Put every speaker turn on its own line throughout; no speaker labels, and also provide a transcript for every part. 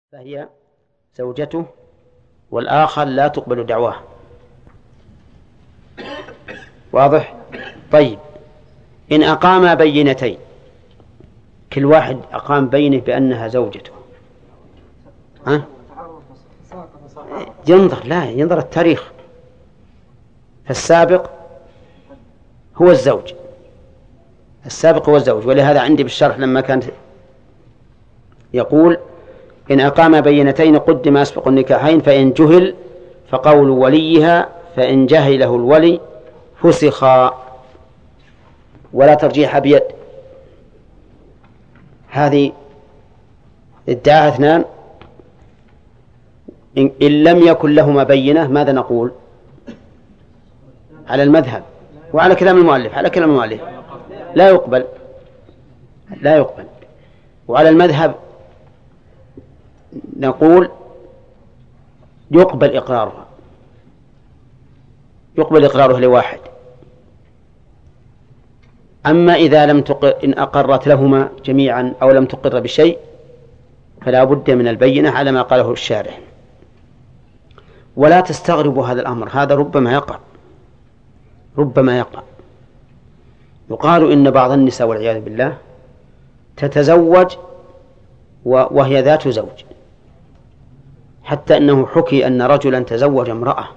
فهي زوجته، والآخر لا تقبل دعواه. واضح؟ طيب، إن أقام بينتين، كل واحد أقام بينه بأنها زوجته، ينظر التاريخ، فالسابق هو الزوج، ولهذا عندي بالشرح لما كانت يقول إن أقام بينتين قدم أسبق النكاحين، فإن جهل فقول وليها، فإن جهله الولي فسخا، ولا ترجيح بيد. هذه ادعاها اثنان، إن لم يكن لهما بينة ماذا نقول؟ على المذهب وعلى كلام المؤلف، لا يقبل. وعلى المذهب نقول يقبل إقرارها لواحد. أما إذا لم تقر، إن أقرت لهما جميعا أو لم تقر بشيء فلا بد من البينة على ما قاله الشارح. ولا تستغربوا هذا الأمر، هذا ربما يقع. يقال إن بعض النساء والعياذ بالله تتزوج وهي ذات زوج، حتى أنه حكي أن رجلا تزوج امرأة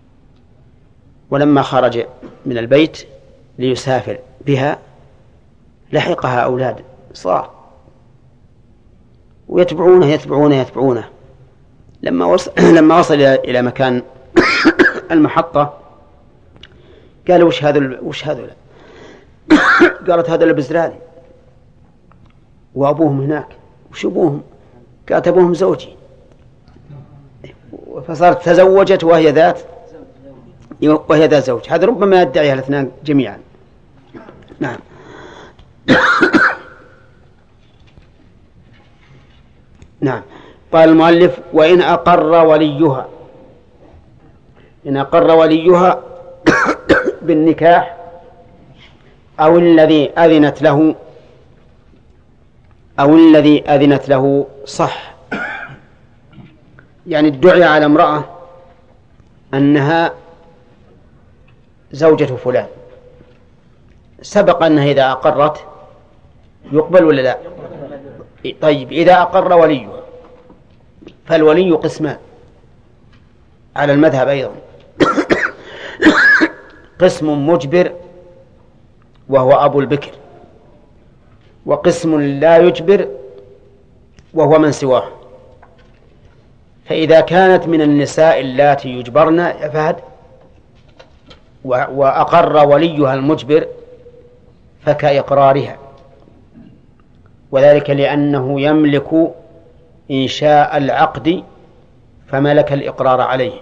ولما خرج من البيت ليسافر بها لحقها أولاد صار، ويتبعونه لما وصل إلى مكان المحطة قال وش هذا قالت هذا البزراني وأبوهم هناك. وش أبوهم؟ قالت أبوهم زوجي. فصارت تزوجت وهي ذات زوج. هذا ربما يدعيها الاثنان جميعا. نعم. نعم. قال المؤلف وإن أقر وليها بالنكاح أو الذي أذنت له صح، يعني ادعي على امرأة أنها زوجة فلان، سبق أنها إذا أقرت يقبل ولا لا؟ طيب، إذا أقر وليها فالولي قسمان على المذهب أيضا، قسم مجبر وهو أبو البكر، وقسم لا يجبر وهو من سواه. فإذا كانت من النساء اللاتي يجبرن يا فهد وأقر وليها المجبر فكإقرارها، وذلك لأنه يملك إنشاء العقد فملك الإقرار عليه.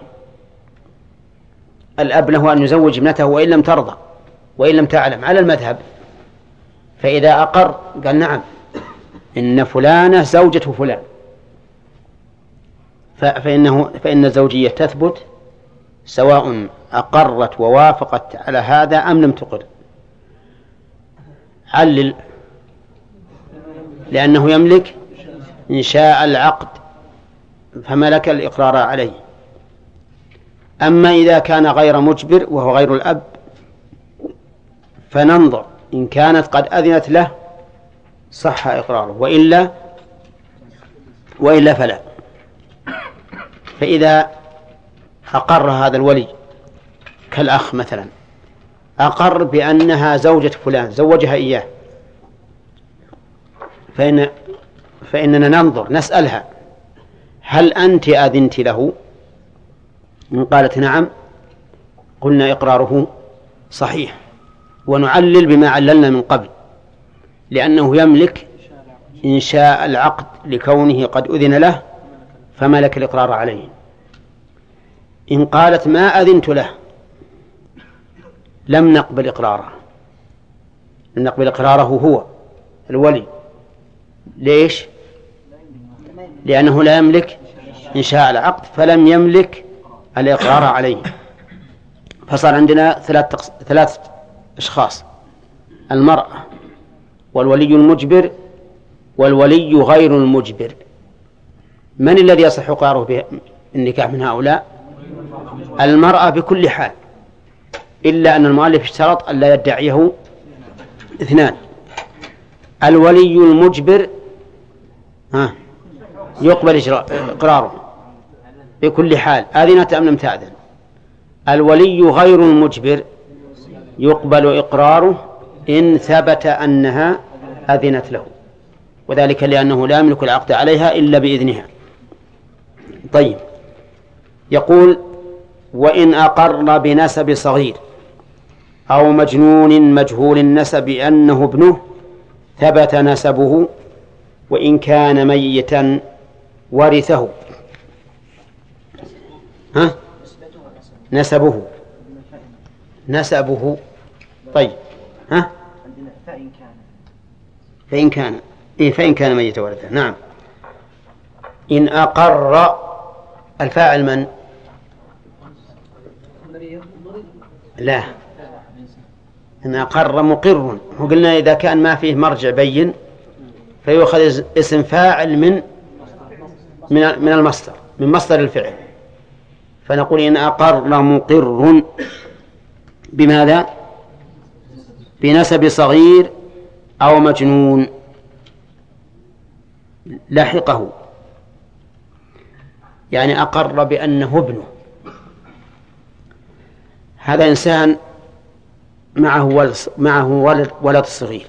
الأب له أن يزوج ابنته وإن لم ترضى وإن لم تعلم على المذهب، فإذا أقر قال نعم إن فلانة زوجة فلان، فإن الزوجية تثبت سواء أقرت ووافقت على هذا أم لم تقر. علل، لأنه يملك إنشاء العقد فملك الإقرار عليه. أما إذا كان غير مجبر وهو غير الأب فننظر إن كانت قد أذنت له صح إقراره، وإلا فلا. فإذا أقر هذا الولي كالأخ مثلا، أقر بأنها زوجة فلان زوجها إياه، فإننا ننظر نسألها هل أنت أذنت له؟ إن قالت نعم قلنا إقراره صحيح، ونعلل بما عللنا من قبل، لأنه يملك إنشاء العقد لكونه قد أذن له فملك الإقرار عليه. إن قالت ما أذنت له لم نقبل إقراره هو الولي. ليش؟ لأنه لا يملك إنشاء العقد فلم يملك الإقرار عليه. فصار عندنا ثلاث أشخاص: المرأة والولي المجبر والولي غير المجبر. من الذي يصح إقراره بالنكاح من هؤلاء؟ المرأة بكل حال، إلا أن المؤلف اشترط أن لا يدعيه اثنان. الولي المجبر يقبل إقراره بكل حال، أذنت أم لم تأذن. الولي غير المجبر يقبل إقراره إن ثبت أنها أذنت له، وذلك لأنه لا يملك العقد عليها إلا بإذنها. طيب، يقول: وإن أقر بنسب صغير أو مجنون مجهول النسب أنه ابنه ثبت نسبه، وإن كان ميتا ورثه. نسبه. طيب، فإن كان ميتا ورثه. نعم. إن أقر، الفاعل من؟ لا، إن أقر مقر. وقلنا إذا كان ما فيه مرجع بين فيؤخذ اسم فاعل من المصدر، من مصدر الفعل. فنقول إن أقر مقر بماذا؟ بنسب صغير أو مجنون لحقه، يعني أقر بأنه ابنه. هذا إنسان معه ولد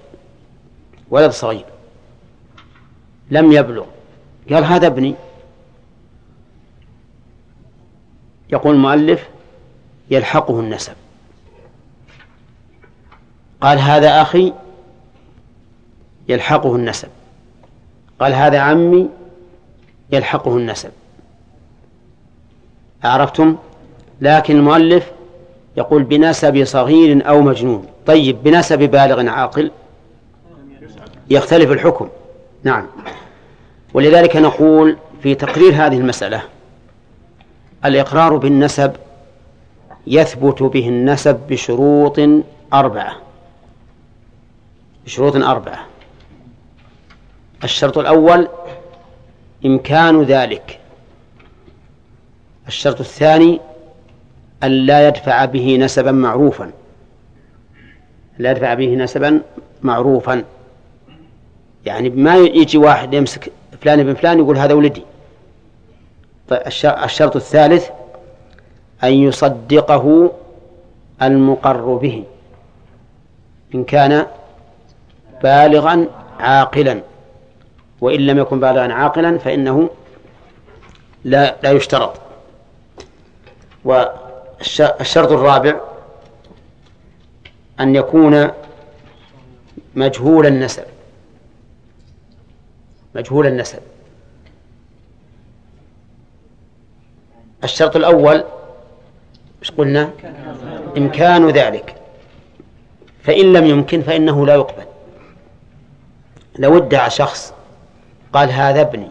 صغير لم يبلغ، قال: هذا ابني. يقول المؤلف: يلحقه النسب. قال: هذا أخي، يلحقه النسب. قال: هذا عمي، يلحقه النسب. أعرفتم؟ لكن المؤلف يقول بنسب صغير أو مجنون. طيب، بنسب بالغ عاقل يختلف الحكم. نعم. ولذلك نقول في تقرير هذه المسألة: الإقرار بالنسب يثبت به النسب بشروط أربعة. الشرط الأول إمكان ذلك. الشرط الثاني أن لا يدفع به نسبا معروفا، يعني ما يجي واحد يمسك فلان ابن فلان يقول هذا ولدي. طيب، الشرط الثالث أن يصدقه المقر به إن كان بالغا عاقلا، وإن لم يكن بالغا عاقلا فإنه لا يشترط. والشرط الرابع أن يكون مجهول النسب. الشرط الأول إيش قلنا؟ إمكان ذلك، فإن لم يمكن فإنه لا يقبل. لو ادعى شخص قال: هذا ابني،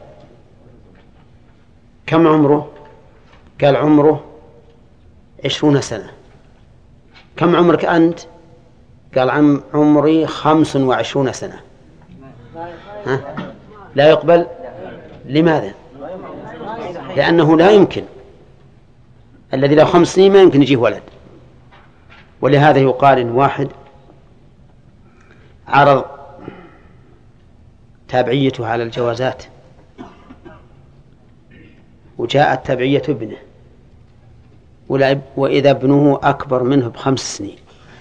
كم عمره؟ قال: عمره 20 سنة. كم عمرك أنت؟ قال: عمري 25 سنة. لا يقبل. لماذا؟ لأنه لا يمكن، الذي له 5 سنين ما يمكن يجيه ولد. ولهذا يقال إن واحد عرض تابعيته على الجوازات وجاءت تابعية ابنه، وإذا ابنه أكبر منه ب5 سنين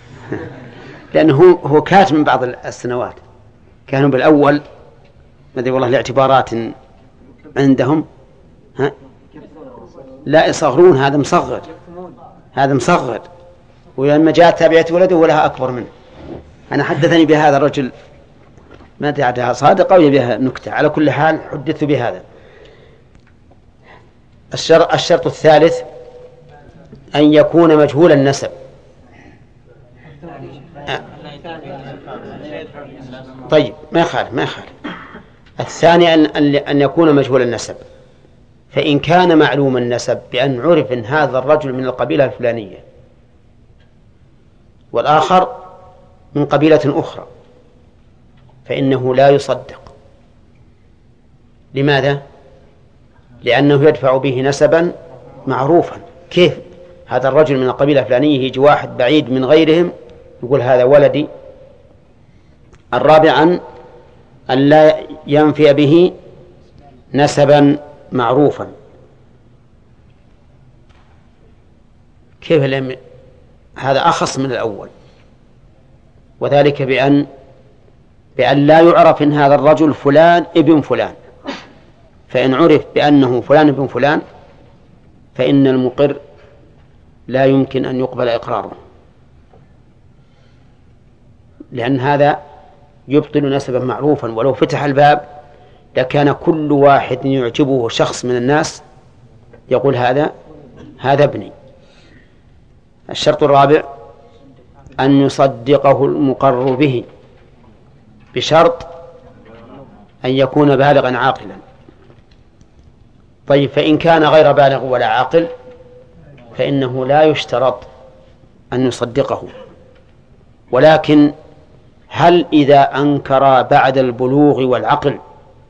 لأنه هو كاتب من بعض السنوات. كانوا بالأول ماذا والله الاعتبارات عندهم لا يصغرون، هذا مصغر، ولما جاءت تابعية ولده ولها أكبر منه. أنا حدثني بهذا الرجل، ما أدري صادقة أو بها نكتة، على كل حال حدثت بهذا. الشرط الثالث أن يكون مجهول النسب. طيب، ما يخالف. الثاني أن يكون مجهول النسب، فإن كان معلوم النسب بأن عرف إن هذا الرجل من القبيلة الفلانية والآخر من قبيلة أخرى فإنه لا يصدق. لماذا؟ لأنه يدفع به نسبا معروفا. كيف هذا الرجل من القبيلة الفلانية يجي واحد بعيد من غيرهم يقول هذا ولدي. الرابعا أن لا ينفي به نسبا معروفا. كيف هذا أخص من الأول، وذلك بأن لا يعرف إن هذا الرجل فلان ابن فلان، فإن عرف بأنه فلان ابن فلان فإن المقر لا يمكن أن يقبل إقراره، لأن هذا يبطل نسبا معروفا. ولو فتح الباب لكان كل واحد يعجبه شخص من الناس يقول هذا ابني. الشرط الرابع أن يصدقه المقر به بشرط أن يكون بالغا عاقلا. طيب فإن كان غير بالغ ولا عاقل فإنه لا يشترط أن يصدقه. ولكن هل إذا أنكر بعد البلوغ والعقل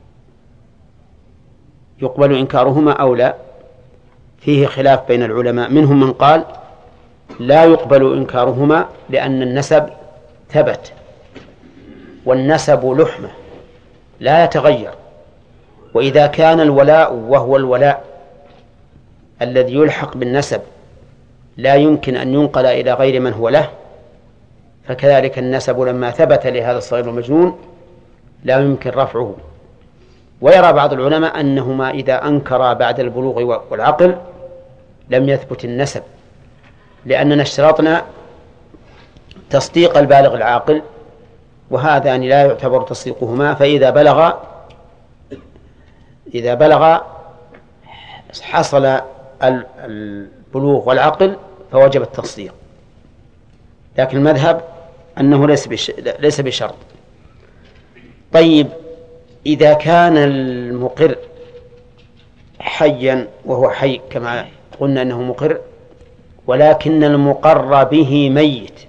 يقبل إنكارهما أو لا؟ فيه خلاف بين العلماء، منهم من قال لا يقبل إنكارهما لأن النسب ثبت، والنسب لحمة لا يتغير. وإذا كان الولاء وهو الولاء الذي يلحق بالنسب لا يمكن أن ينقل إلى غير من هو له، فكذلك النسب لما ثبت لهذا الصغير المجنون لا يمكن رفعه. ويرى بعض العلماء أنهما إذا أنكرا بعد البلوغ والعقل لم يثبت النسب، لأننا اشترطنا تصديق البالغ العاقل، وهذان لا يعتبر تصديقهما. فإذا بلغ حصل البلوغ والعقل فوجب التصديق. لكن المذهب أنه ليس بشرط. طيب إذا كان المقر حيا وهو حي كما قلنا أنه مقر، ولكن المقر به ميت،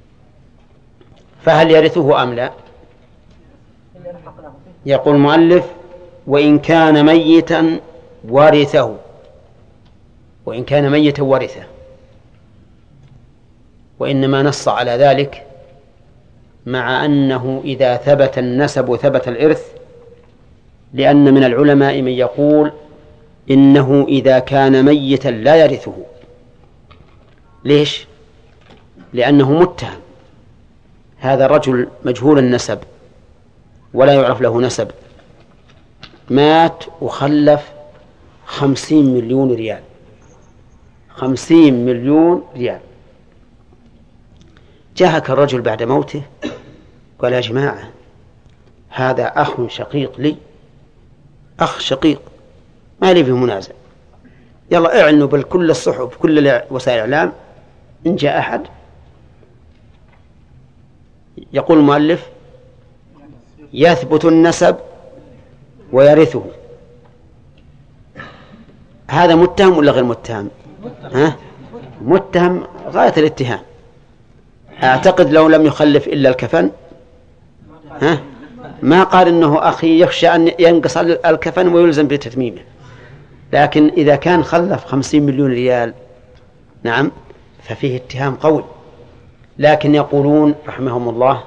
فهل يرثه أم لا؟ يقول المؤلف وإن كان ميتا ورثه، وإن كان ميتا ورثه. وإنما نص على ذلك مع أنه إذا ثبت النسب ثبت الإرث، لأن من العلماء من يقول إنه إذا كان ميتا لا يرثه. ليش؟ لأنه متهم، هذا الرجل مجهول النسب ولا يعرف له نسب، مات وخلف 50 مليون ريال، 50 مليون ريال. جاءك الرجل بعد موته قال يا جماعة هذا أخ شقيق لي، أخ شقيق ما لي فيه منازع، يلا اعنوا بكل الصحف بكل وسائل الإعلام إن جاء أحد. يقول المؤلف يثبت النسب ويرثه. هذا متهم ولا غير متهم؟ متهم غاية الاتهام. أعتقد لو لم يخلف إلا الكفن ما قال إنه أخي يخشى أن ينقص الكفن ويلزم بتتميمه. لكن إذا كان خلف 50 مليون ريال نعم ففيه اتهام قوي. لكن يقولون رحمهم الله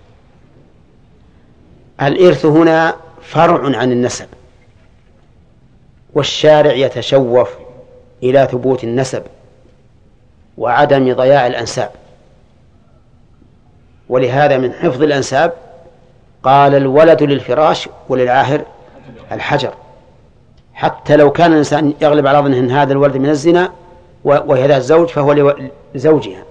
الإرث هنا فرع عن النسب، والشارع يتشوف إلى ثبوت النسب وعدم ضياع الأنساب، ولهذا من حفظ الأنساب قال الولد للفراش وللعاهر الحجر، حتى لو كان الإنسان يغلب على ظنه أن هذا الولد من الزنا وهي ذات زوج فهو لزوجها.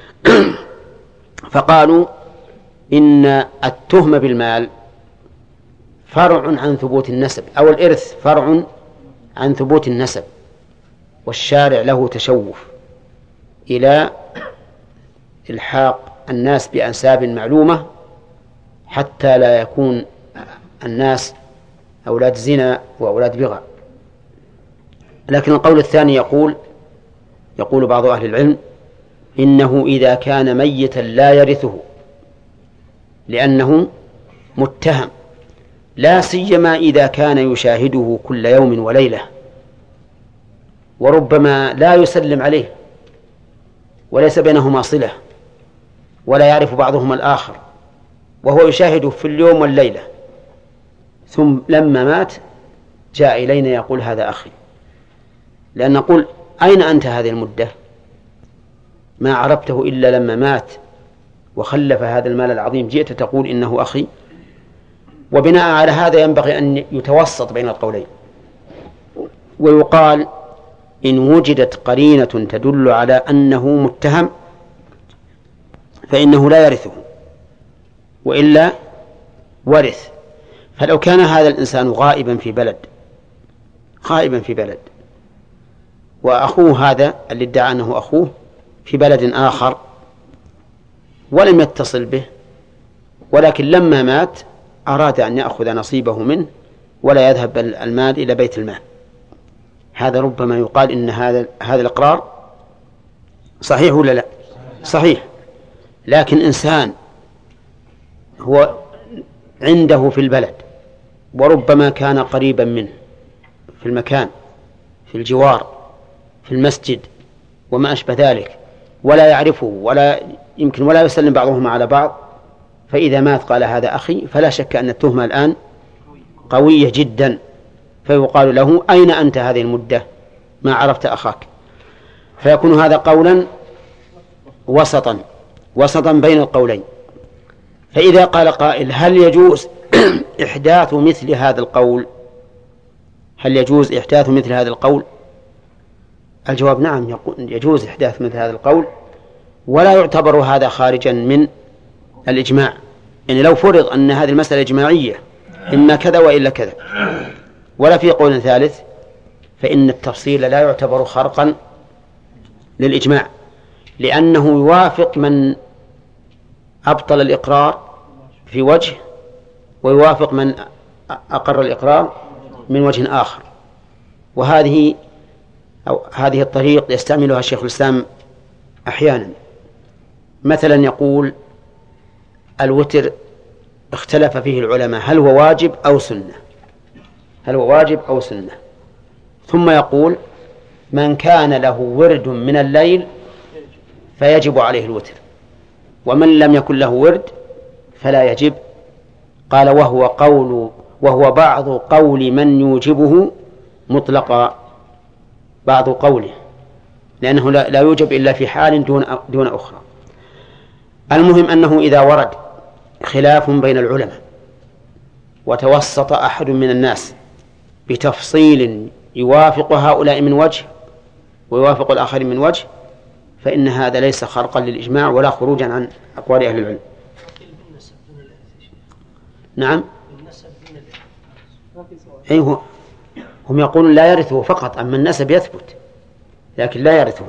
فقالوا إن التهمة بالمال فرع عن ثبوت النسب، أو الإرث فرع عن ثبوت النسب، والشارع له تشوف إلى إلحاق الناس بأنساب معلومة حتى لا يكون الناس أولاد زنا وأولاد بغى. لكن القول الثاني يقول بعض أهل العلم إنه إذا كان ميتا لا يرثه لأنه متهم، لا سيما إذا كان يشاهده كل يوم وليلة وربما لا يسلم عليه وليس بينهما صلة ولا يعرف بعضهما الآخر، وهو يشاهده في اليوم والليلة، ثم لما مات جاء إلينا يقول هذا أخي، لأن نقول أين أنت هذه المدة؟ ما عرفته إلا لما مات وخلف هذا المال العظيم جئت تقول إنه أخي. وبناء على هذا ينبغي أن يتوسط بين القولين، ويقال إن وجدت قرينة تدل على أنه متهم فإنه لا يرثه وإلا ورث. فلو كان هذا الإنسان غائبا في بلد وأخوه هذا اللي ادعى أنه أخوه في بلد آخر ولم يتصل به، ولكن لما مات أراد أن يأخذ نصيبه منه ولا يذهب المال إلى بيت المال، هذا ربما يقال إن هذا الإقرار صحيح ولا لا؟ صحيح. لكن إنسان هو عنده في البلد وربما كان قريبا منه في المكان، في الجوار، في المسجد وما أشبه ذلك، ولا يعرفه ولا يمكن ولا يسلم بعضهم على بعض، فإذا مات قال هذا أخي، فلا شك أن التهمة الآن قوية جدا، فيقال له أين أنت هذه المدة ما عرفت أخاك؟ فيكون هذا قولا وسطا بين القولين. فإذا قال قائل هل يجوز إحداث مثل هذا القول؟ الجواب نعم، يجوز إحداث مثل هذا القول، ولا يعتبر هذا خارجا من الإجماع. يعني لو فرض أن هذه المسألة إجماعية إما كذا وإلا كذا ولا في قول ثالث، فإن التفصيل لا يعتبر خرقا للإجماع، لأنه يوافق من أبطل الإقرار في وجه ويوافق من أقر الإقرار من وجه آخر. وهذه الطريق يستعملها الشيخ الإسلام أحيانا. مثلا يقول الوتر اختلف فيه العلماء هل هو واجب أو سنة، ثم يقول من كان له ورد من الليل فيجب عليه الوتر، ومن لم يكن له ورد فلا يجب. قال وهو بعض قول من يوجبه مطلقا، بعض قوله، لأنه لا يوجب إلا في حال دون أخرى. المهم أنه إذا ورد خلاف بين العلماء وتوسط أحد من الناس بتفصيل يوافق هؤلاء من وجه ويوافق الآخرين من وجه، فإن هذا ليس خرقا للإجماع ولا خروجا عن أقوال أهل العلم. نعم، أيوه، هم يقولون لا يرثه فقط، أما النسب يثبت لكن لا يرثه.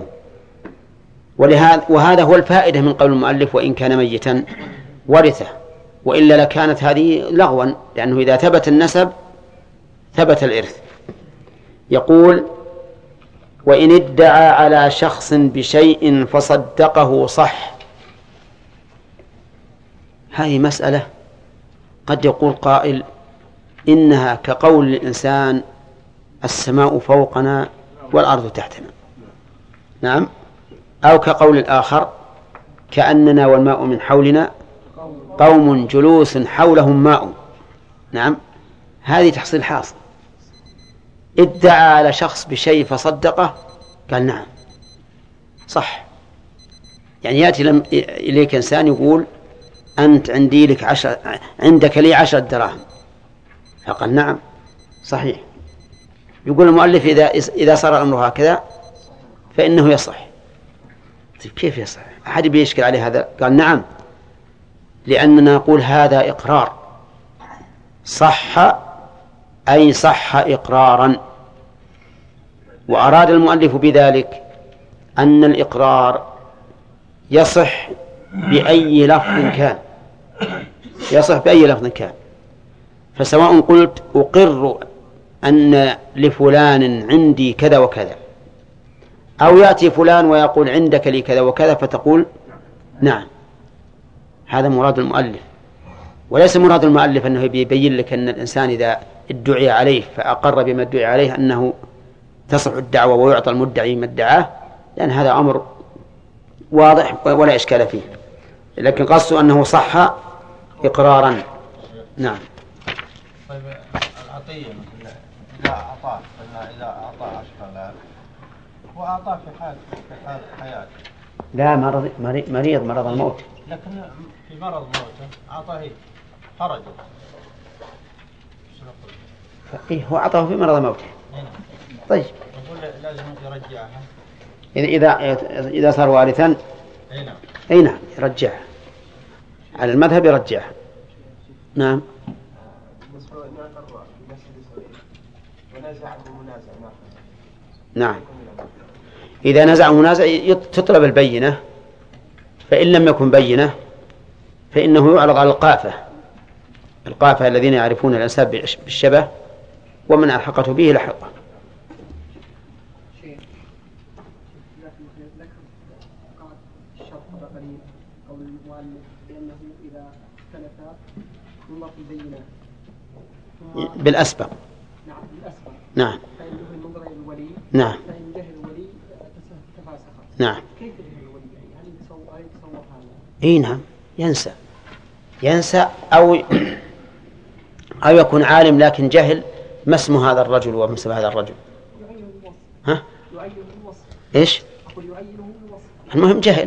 وهذا هو الفائدة من قول المؤلف وإن كان ميتا ورثه، وإلا لكانت هذه لغوا، لأنه إذا ثبت النسب ثبت الإرث. يقول وإن ادعى على شخص بشيء فصدقه صح. هذه مسألة قد يقول قائل إنها كقول الإنسان السماء فوقنا والأرض تحتنا، نعم، أو كقول الآخر كأننا والماء من حولنا قوم جلوس حولهم ماء، نعم، هذه تحصيل حاصل. ادعى على شخص بشيء فصدقه، قال نعم صح. يعني يأتي إليك إنسان يقول أنت عندك لي 10 دراهم، فقال نعم صحيح. يقول المؤلف إذا صار الأمر هكذا فإنه يصح. كيف يصح؟ أحد بيشكل عليه هذا؟ قال نعم، لأننا نقول هذا إقرار صح، أي صح إقرارا. وأراد المؤلف بذلك أن الإقرار يصح بأي لفظ كان، فسواء قلت أقر أن لفلان عندي كذا وكذا، أو يأتي فلان ويقول عندك لي كذا وكذا فتقول نعم، هذا مراد المؤلف. وليس مراد المؤلف أنه يبين لك أن الإنسان إذا ادعي عليه فأقر بما ادعي عليه أنه تصح الدعوة ويعطى المدعي ما ادعاه، لأن هذا أمر واضح ولا إشكال فيه، لكن قصده أنه صح إقرارا. نعم.
طيب العطية مثل إذا أعطاه إذا أعطاه 10,000 وأعطاه في حال حياته،
لا مرض الموت،
لكن في مرض موته أعطاه خرج،
إيه هو أعطاه في مرض موته. طيب
يقول لازم يرجعها
إذا صار وارثا. أي نعم يرجعها، على المذهب يرجعها. نعم. نعم إذا نزع منازع تطلب البينة، فإن لم يكن بينة فإنه يعرض على القافة الذين يعرفون الأنساب بالشبه، ومن ألحقته به لحقه. بالأسبق. نعم. نعم. نعم. إيه نعم ينسى أو يكون عالم لكن جهل ما اسم هذا الرجل وما اسم هذا الرجل. ها؟ إيش؟ المهم جهل.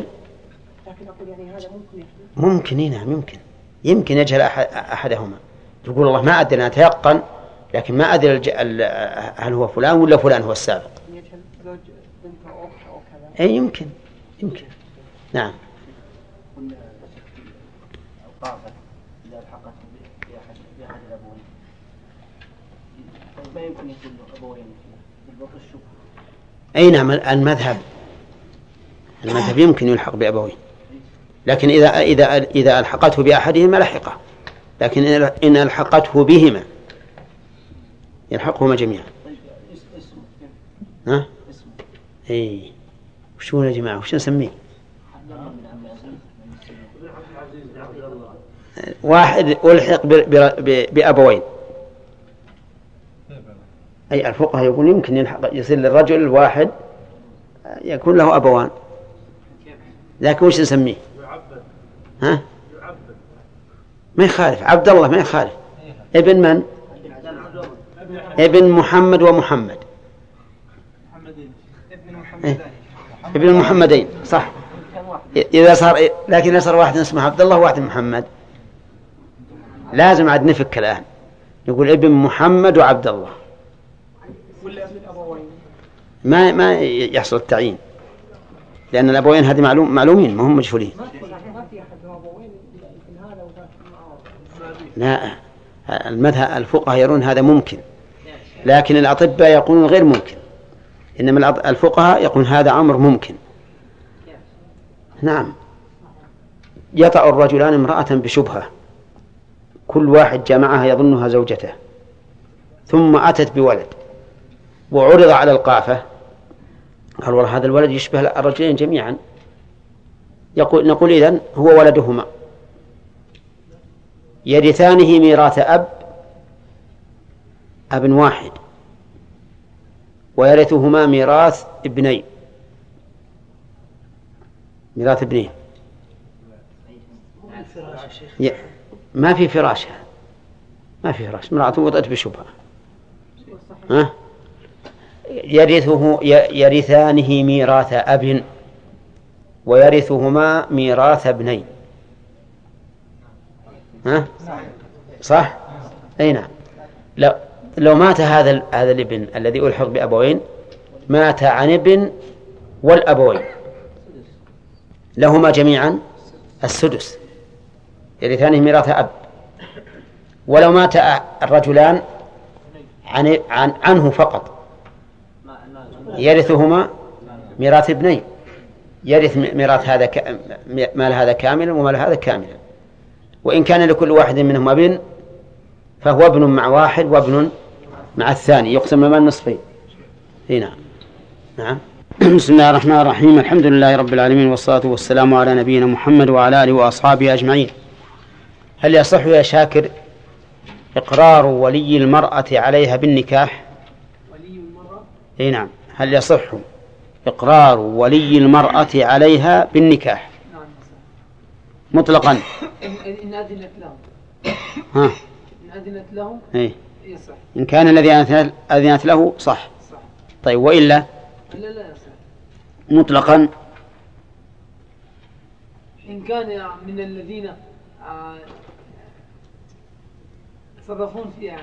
ممكن نعم يمكن يجهل أحدهما، يقول الله ما أدري، أنا أتيقن لكن ما أدري هل هو فلان ولا فلان هو السابق. أي يمكن. نعم.
القافة إذا الحقت بأحد الأبوين ما يمكن يكون أبوين بالبطل الشبهة.
أي نعم المذهب يمكن يلحق بأبوين، لكن إذا ألحقته بأحدهما لحقه، لكن إن ألحقته بهما يلحقهما جميعا. ها؟ إيه وشو يا جماعة وش نسميه؟ واحد ألحق بأبوين، أي الفقهاء يقول يمكن يصير للرجل الواحد يكون له أبوان، لكن وش نسميه؟ ها؟ ما يخالف عبد الله، ما يخالف. ابن من؟ ابن محمد ومحمد. ابن المحمدين صح. لكن صار واحد اسمه عبد الله وواحد محمد، لازم عاد نفك الآن نقول ابن محمد وعبد الله، ما يحصل التعيين، لأن الأبوين هذه معلومين ما هم مجهولين. لا المذهب الفقهاء يرون هذا ممكن، لكن الأطباء يقولون غير ممكن، إنما الفقهاء يقولون هذا أمر ممكن. نعم. يطأ الرجلان امرأة بشبهة، كل واحد جمعها يظنها زوجته، ثم أتت بولد وعرض على القافة، قال والله هذا الولد يشبه الرجلين جميعا، نقول إذن هو ولدهما، يرثانه ميراث أب واحد، ويرثهما ميراث ابنين. ما في فراش، امرأة وطأت بشبهة. يرثانه ميراث أب ويرثهما ميراث ابنين. صح؟ أي نعم. لو مات هذا الابن الذي ألحق بأبوين، مات عن ابن والأبوين، لهما جميعا السدس، يرثانه ميراث أب. ولو مات الرجلان عنه فقط، يرثهما ميراث ابنين، يرث ميراث هذا مال هذا كاملا ومال هذا كاملا، وإن كان لكل واحد منهم ابن فهو ابن مع واحد وابن مع الثاني، يقسم المال نصفين. هنا نعم. بسم الله الرحمن الرحيم، الحمد لله رب العالمين، والصلاة والسلام على نبينا محمد وعلى آله وأصحابه أجمعين. هل يصح يا شاكر إقرار ولي المرأة عليها بالنكاح؟ أي نعم. هل يصح إقرار ولي المرأة عليها بالنكاح مطلقا؟
إن أذنت له.
ها؟
إن أذنت له
إيه؟
يصح.
إن كان الذي أذنت له صح. طيب وإلا
لا يصح
مطلقا؟
إن كان من الذين يتصرفون فيها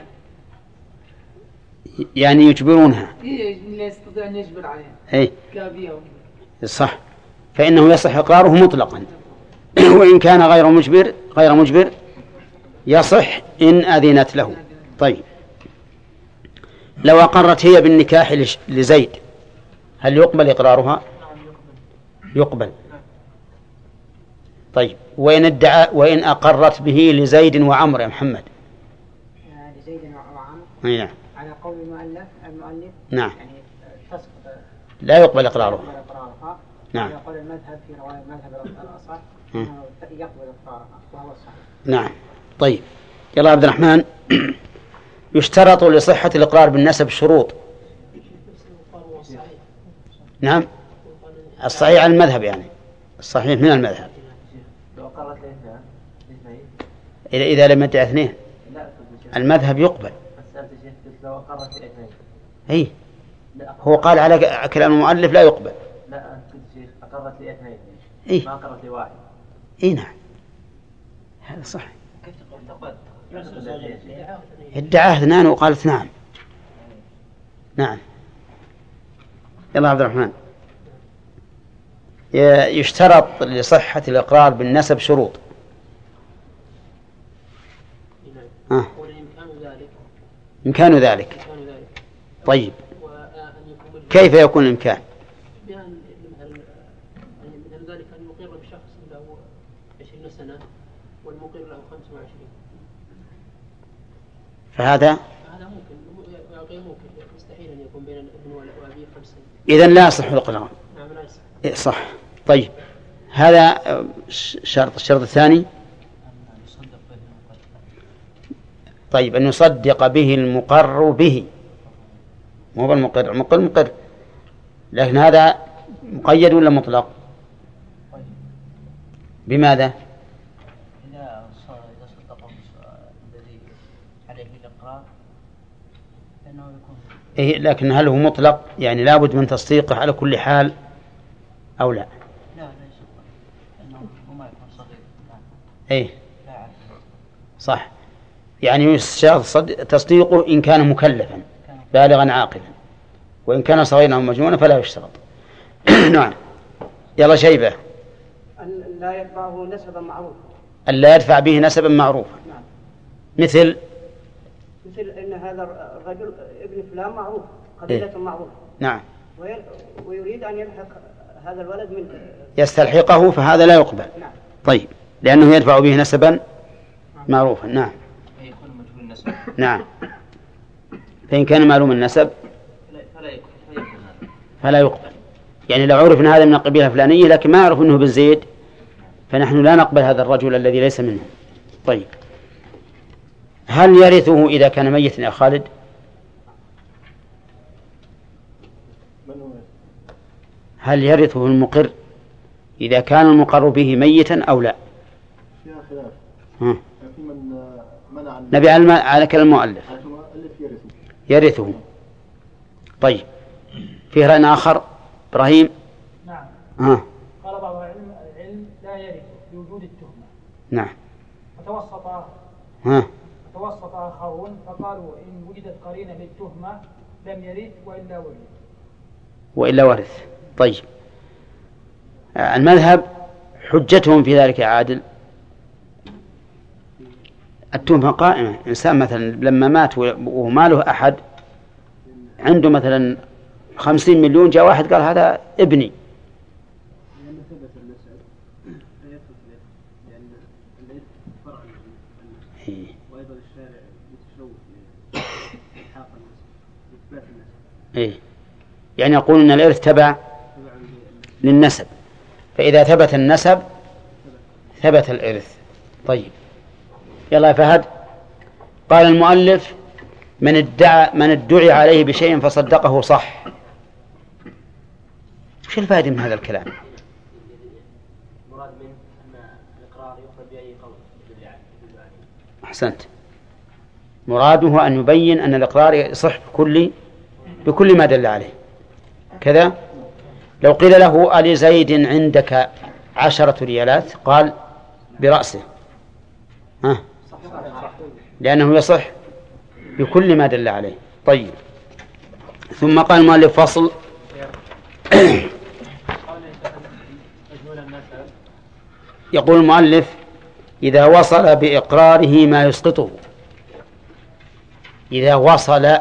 يعني يجبرونها.
لا يستطيع أن يجبر عليها.
إيه؟
كابية
صح. فإنه يصح إقراره مطلقا. وإن كان غير مجبر يصح إن أذنت له. طيب لو أقرت هي بالنكاح لزيد هل يقبل إقرارها؟ يقبل. طيب وإن أقرت به لزيد وعمر يا محمد؟
لزيد وعمر
نعم.
على قول المؤلف
نعم.
يعني تسقط
لا يقبل إقرارها. نعم.
على قول المذهب في رواية المذهب الأصح أنه يقبل إقرارها وهو الصحيح.
نعم. طيب يلا عبد الرحمن. يشترط لصحة الإقرار بالنسب شروط. نعم. الصحيح على المذهب يعني الصحيح من المذهب.
لو قرت
إذا لم يدع اثنين المذهب يقبل.
لو قرت اثنين.
أي هو قال على كلام المؤلف لا يقبل.
لا قلت شيخ أقرت لاثنين.
إيه؟
ما أقرت لواحد.
إيه نعم هذا صح. ادعاه اثنان وقالت نعم. نعم. يلا عبد الرحمن. يشترط لصحة الإقرار بالنسب شروط. إمكان ذلك. طيب كيف يكون الإمكان؟
بأن مثل ذلك أن يقر بشخص له 20 سنة والمقر له 25.
فهذا
ممكن مستحيل أن يكون بين الابن وأبيه 5 سنين.
إذن لا يصح الإقرار.
نعم لا يصح.
صح. طيب هذا شرط. الشرط الثاني طيب أن يصدق به المقر به مو بالمقر. المقر لكن هذا مقيد ولا مطلق؟ بماذا؟
إذا صدق الذي عليه الإقرار فإنه يكون
إيه لكن هل هو مطلق يعني لابد من تصديقه على كل حال أو لا؟
لا يصدق إنه ما يكون صغير.
إيه صح. يعني يشترط تصديقه إن كان مكلفا بالغا عاقلا وإن كان صغيرا أو مجنونا فلا يشترط. نعم. يلا شيبة.
لا يتبعه نسبا معروفا.
ألا يدفع به نسبا معروفا.
نعم.
مثل
أن هذا الرجل ابن فلان معروف قبيلة معروفة.
نعم.
ويريد أن يلحق هذا الولد منه
يستلحقه فهذا لا يقبل.
نعم.
طيب لأنه يدفع به نسبا معروفا. نعم.
يكون مجهول النسب.
نعم. فإن كان معلوم النسب فلا يقبل. يعني لو عرف أن هذا من القبيلة الفلانية لكن ما يعرف أنه بن زيد فنحن لا نقبل هذا الرجل الذي ليس منه. طيب هل يرثه إذا كان ميتا يا خالد؟ هل يرثه المقر إذا كان المقر به ميتا أو لا؟
فيها خلاف. في من منع
نبي على كلام المؤلف يرثه. طيب فيه رأي آخر إبراهيم؟
نعم. قال بعض العلم لا يرث بوجود التهمة.
نعم.
فتوسط آخرون فقالوا إن وجدت قرينة للتهمة لم يرث وإلا ورث.
طيب المذهب حجتهم في ذلك عادل. التهمة قائمة. إنسان مثلا لما مات وما له أحد عنده مثلا 50 مليون جاء واحد قال هذا ابني
وأيضا الشارع يتشوف لإلحاق النسب إثبات النسب.
إيه يعني يقول أن الإرث تبع للنسب فإذا ثبت النسب ثبت الإرث. طيب يلا يا فهد. قال المؤلف من ادعي عليه بشيء فصدقه صح وش الفائدة من هذا الكلام؟
المراد منه أن الإقرار يقبل بأي قول يدل عليه.
أحسنت. مراده أن يبين أن الإقرار يصح بكل ما دل عليه. كذا لو قيل له ألي زيد عندك 10 ريالات قال برأسه، لأنه يصح بكل ما دل عليه. طيب، ثم قال المؤلف فصل. يقول المؤلف إذا وصل بإقراره ما يسقطه. إذا وصل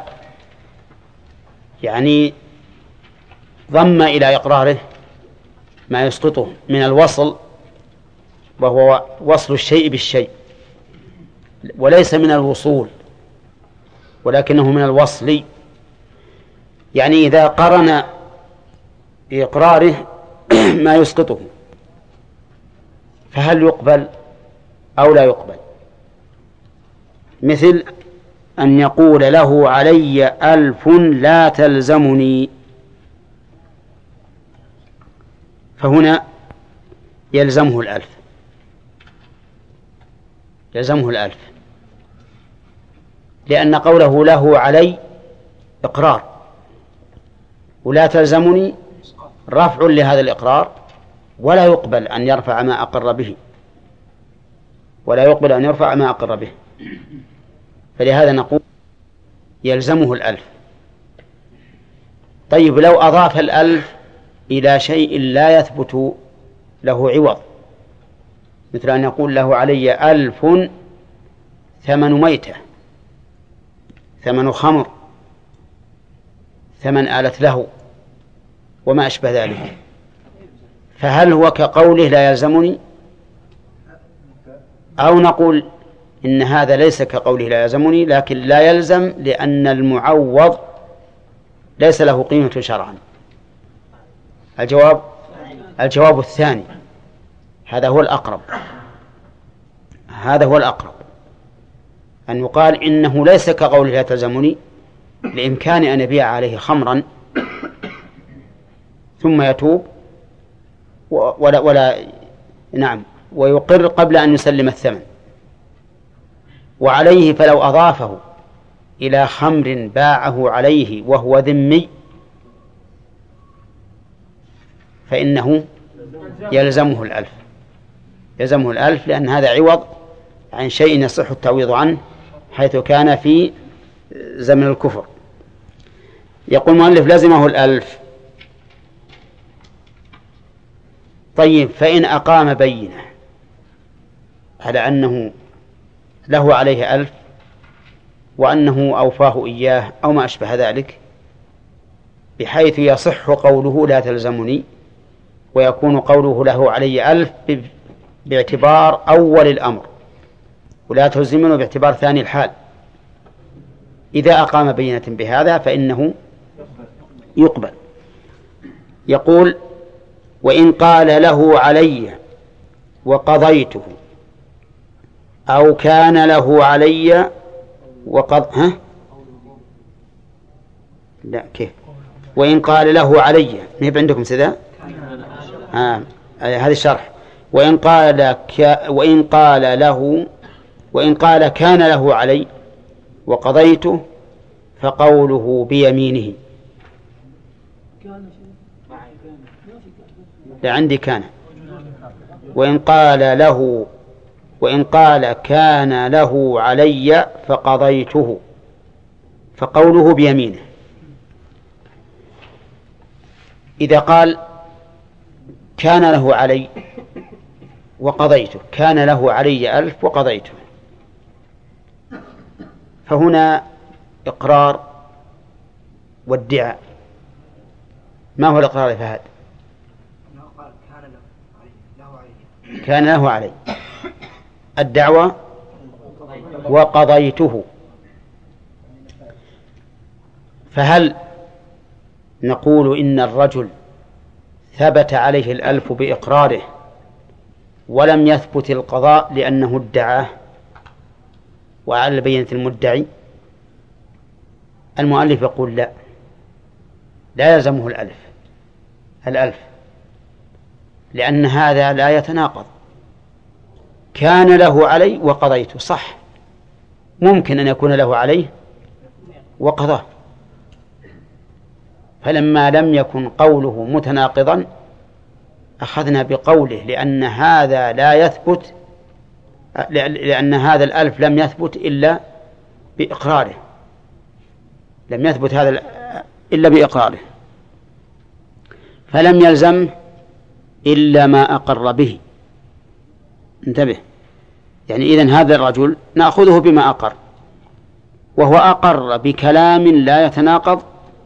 يعني ضم إلى إقراره ما يسقطه من الوصل، وهو وصل الشيء بالشيء، وليس من الوصول ولكنه من الوصل. يعني إذا قرن بإقراره ما يسقطه فهل يقبل أو لا يقبل؟ مثل أن يقول له علي 1000 لا تلزمني، فهنا يلزمه 1000، يلزمه 1000، لأن قوله له علي إقرار، ولا تلزمني رفع لهذا الإقرار، ولا يقبل أن يرفع ما أقر به، ولا يقبل أن يرفع ما أقر به، فلهذا نقول يلزمه 1000. طيب، لو أضاف 1000 إلى شيء لا يثبت له عوض، مثل أن يقول له علي 1000 ثمن ميتة، ثمن خمر، ثمن آلت له، وما أشبه ذلك، فهل هو كقوله لا يلزمني، أو نقول إن هذا ليس كقوله لا يلزمني لكن لا يلزم لأن المعوض ليس له قيمة شرعا؟ الجواب الثاني، هذا هو الأقرب، هذا هو الأقرب، أن يقال إنه ليس كقوله لا تلزمني، لإمكان أن يبيع عليه خمرا ثم يتوب ويقر قبل أن يسلم الثمن، وعليه فلو أضافه إلى خمر باعه عليه وهو ذمي فإنه يلزمه 1000، يلزمه 1000، لأن هذا عوض عن شيء يصح التعويض عنه حيث كان في زمن الكفر. يقول المؤلف لزمه 1000. طيب، فإن أقام بينة على أنه له عليه 1000 وأنه أوفاه إياه أو ما أشبه ذلك، بحيث يصح قوله لا تلزمني، ويكون قوله له علي 1000 باعتبار أول الأمر، ولا تلزمني باعتبار ثاني الحال. إذا أقام بينة بهذا فإنه يقبل. يقول وإن قال له علي وقضيته، أو كان له علي كيف؟ وإن قال له علي، نهب عندكم سذا؟ هذا الشرح. وإن قال كان له علي وقضيته فقوله بيمينه. عندي كان. وإن قال كان له علي فقضيته فقوله بيمينه. إذا قال كان له علي وقضيته، كان له علي 1000 وقضيته، فهنا إقرار وادعاء. ما هو الإقرار يا فهد؟ كان له علي، الدعوة وقضيته. فهل نقول إن الرجل ثبت عليه 1000 بإقراره ولم يثبت القضاء لأنه ادعاه وعلى بينة المدعي؟ المؤلف يقول لا يلزمه 1000، الألف، لأن هذا لا يتناقض. كان له علي وقضيت، صح، ممكن أن يكون له عليه وقضاه، فلما لم يكن قوله متناقضا أخذنا بقوله، لأن هذا لا يثبت، لأن هذا الألف لم يثبت إلا بإقراره، لم يثبت هذا إلا بإقراره، فلم يلزم إلا ما أقر به. انتبه، يعني إذن هذا الرجل نأخذه بما أقر، وهو أقر بكلام لا يتناقض،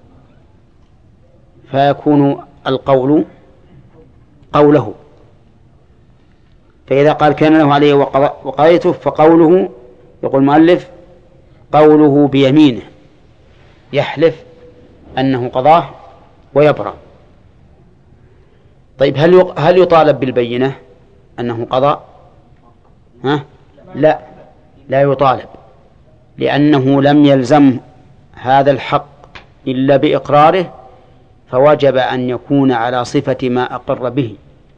فيكون القول قوله. فإذا قال كان له عليه وقضيته، فقوله، يقول المؤلف، قوله بيمينه، يحلف أنه قضاه ويبرأ. طيب هل يطالب بالبينة أنه قضى؟ لا يطالب، لأنه لم يلزم هذا الحق إلا بإقراره، فوجب أن يكون على صفة ما أقر به.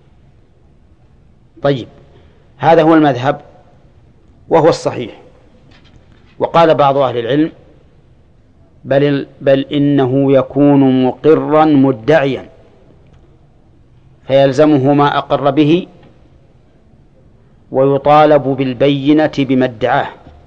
طيب، هذا هو المذهب وهو الصحيح. وقال بعض أهل العلم بل إنه يكون مقرا مدعيا، فيلزمه ما أقر به، ويطالب بالبينة بما ادعاه.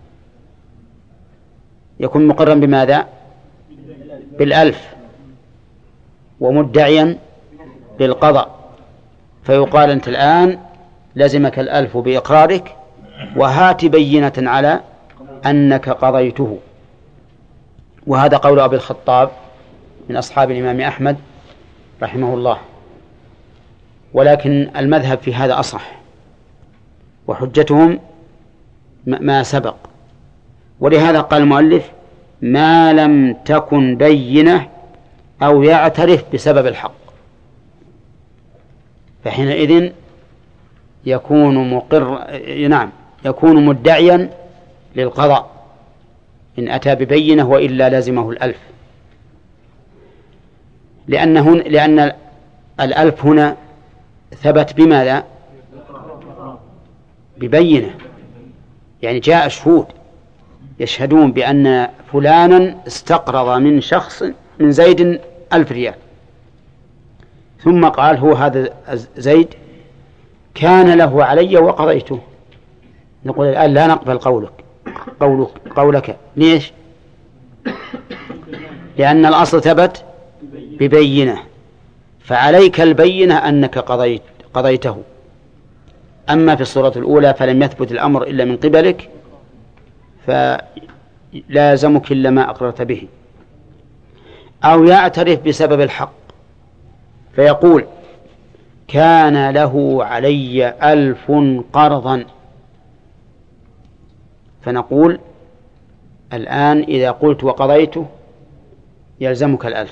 يكون مقرا بماذا؟ بالألف، ومدعيا بالقضاء، فيقال أنت الآن لزمك الألف بإقرارك، وهات بينة على أنك قضيته. وهذا قول أبي الخطاب من أصحاب الإمام أحمد رحمه الله، ولكن المذهب في هذا أصح، وحجتهم ما سبق. ولهذا قال المؤلف ما لم تكن بينة أو يعترف بسبب الحق، فحينئذ يكون يكون مدعيا للقضاء إن أتى ببينة، وإلا لازمه الألف، لأن الألف هنا ثبت بماذا؟ ببينة، يعني جاء شهود يشهدون بأن فلانا استقرض من شخص من زيد 1000 ريال، ثم قال هو هذا زيد كان له علي وقضيته. نقول الآن لا نقبل قولك. ليش؟ لأن الأصل ثبت ببينة، فعليك البينة أنك قضيته. أما في الصورة الأولى فلم يثبت الأمر إلا من قبلك، فلازمك إلا ما أقررت به. أو يعترف بسبب الحق، فيقول كان له علي 1000 قرضا، فنقول الآن إذا قلت وقضيته يلزمك 1000،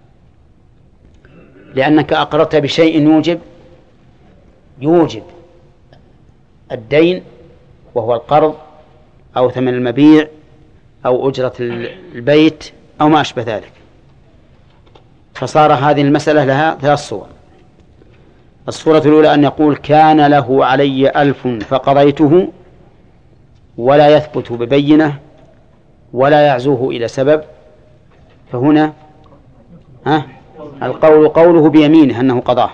لأنك أقررت بشيء يوجب الدين، وهو القرض أو ثمن المبيع أو أجرة البيت أو ما أشبه ذلك. فصار هذه المسألة لها 3 صور. الصورة الأولى أن يقول كان له علي 1000 فقضيته، ولا يثبت ببينة ولا يعزوه إلى سبب، فهنا القول قوله بيمينه أنه قضاه.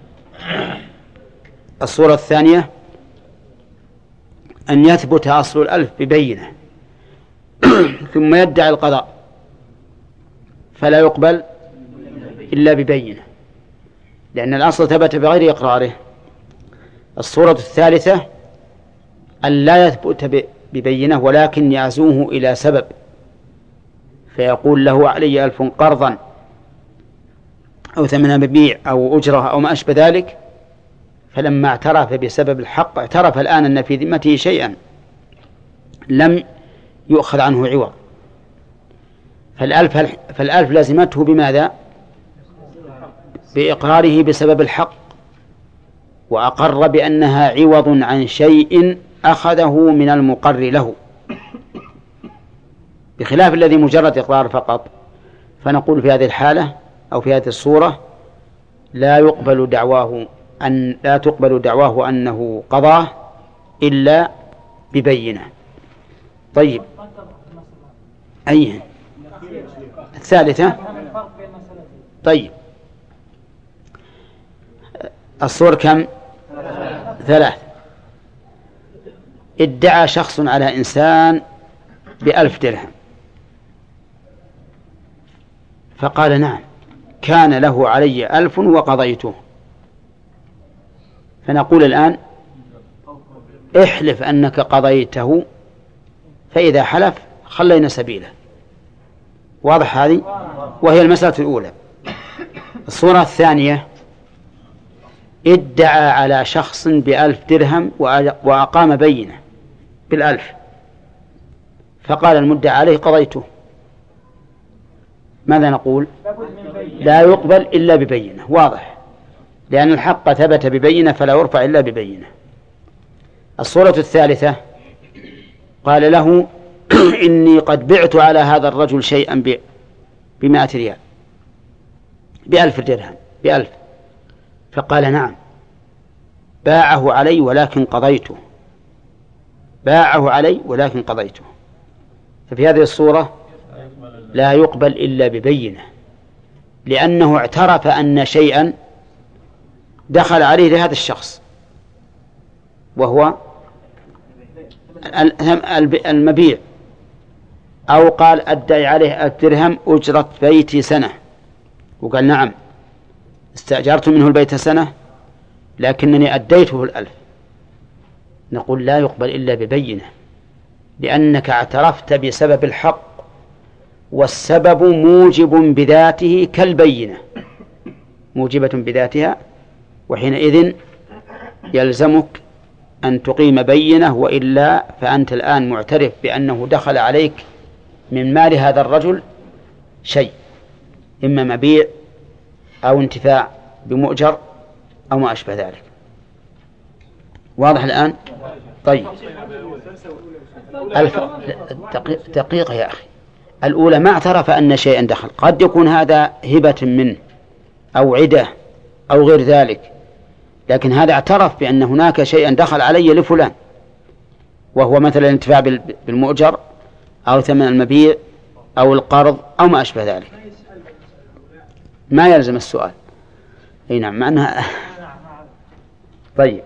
الصورة الثانية أن يثبت أصل 1000 ببينة ثم يدعي القضاء، فلا يقبل إلا ببينة، لأن الأصل ثبت بغير إقراره. الصورة الثالثة أن لا يثبت ببينة ولكن يعزوه إلى سبب، فيقول له علي 1000 قرضا أو ثمن مبيع أو أجرة أو ما أشبه ذلك، فلما اعترف بسبب الحق اعترف الآن أن في ذمته شيئا لم يؤخذ عنه عوض. فالألف لازمته بماذا؟ بإقراره بسبب الحق، وأقر بأنها عوض عن شيء أخذه من المقر له، بخلاف الذي مجرد إقرار فقط. فنقول في هذه الحالة أو في هذه الصورة لا تقبل دعواه أنه قضاه إلا ببينة. طيب أيهن الثالثة؟ طيب الصور كم؟ 3. ادعى شخص على إنسان ب1,000 درهم فقال نعم كان له علي 1,000 وقضيته. فنقول الآن احلف أنك قضيته، فإذا حلف خلينا سبيله. واضح هذه؟ وهي المسألة الأولى. الصورة الثانية ادعى على شخص ب1,000 درهم وأقام بينة ب1,000 فقال المدعى عليه قضيته. ماذا نقول؟ لا يقبل إلا ببينة. واضح، لأن الحق ثبت ببينة فلا يرفع إلا ببينة. الصورة الثالثة قال له إني قد بعت على هذا الرجل شيئا ب100 ريال، ب1,000 درهم، ب1,000. فقال نعم باعه علي ولكن قضيته، باعه علي ولكن قضيته. ففي هذه الصورة لا يقبل إلا ببينة، لأنه اعترف أن شيئا دخل عليه لهذا الشخص وهو المبيع، أو قال أدعي عليه 1,000 درهم أجرة بيتي سنة، وقال نعم استأجرت منه البيت سنة لكنني أديته 1,000. نقول لا يقبل إلا ببينة، لأنك اعترفت بسبب الحق، والسبب موجب بذاته كالبينة، موجبة بذاتها، وحينئذ يلزمك أن تقيم بينة، وإلا فأنت الآن معترف بأنه دخل عليك من مال هذا الرجل شيء، إما مبيع أو انتفاع بمؤجر أو ما أشبه ذلك. واضح الآن؟ طيب دقيقة يا أخي. الأولى ما اعترف أن شيئا دخل، قد يكون هذا هبة منه أو عدة أو غير ذلك، لكن هذا اعترف بأن هناك شيئا دخل علي لفلان، وهو مثلا الانتفاع بالمؤجر أو ثمن المبيع أو القرض أو ما أشبه ذلك. ما يلزم السؤال. أي نعم معناها. طيب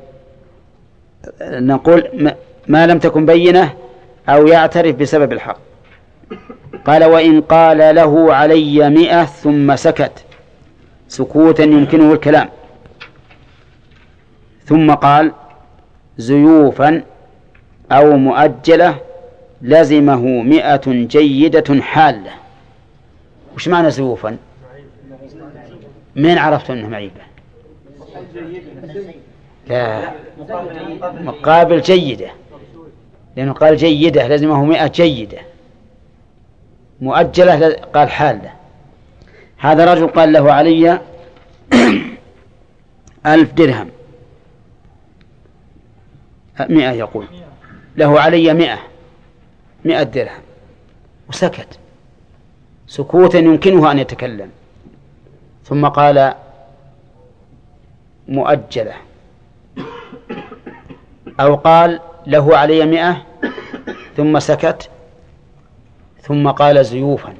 نقول ما لم تكن بينة أو يعترف بسبب الحق. قال وإن قال له علي 100 ثم سكت سكوتا يمكنه الكلام، ثم قال زيوفا أو مؤجلة لزمه 100 جيدة حالة. وش معنى زيوفا؟ من عرفت أنه معيبة؟ لا، مقابل جيدة، لأنه قال جيدة لزمه 100 جيدة، مؤجلة قال حالة. هذا رجل قال له علي 1,000 درهم، 100 يقول له علي 100 درهم، وسكت سكوتا يمكنه أن يتكلم، ثم قال مؤجلة، أو قال له علي 100 ثم سكت، ثم قال زيوفا.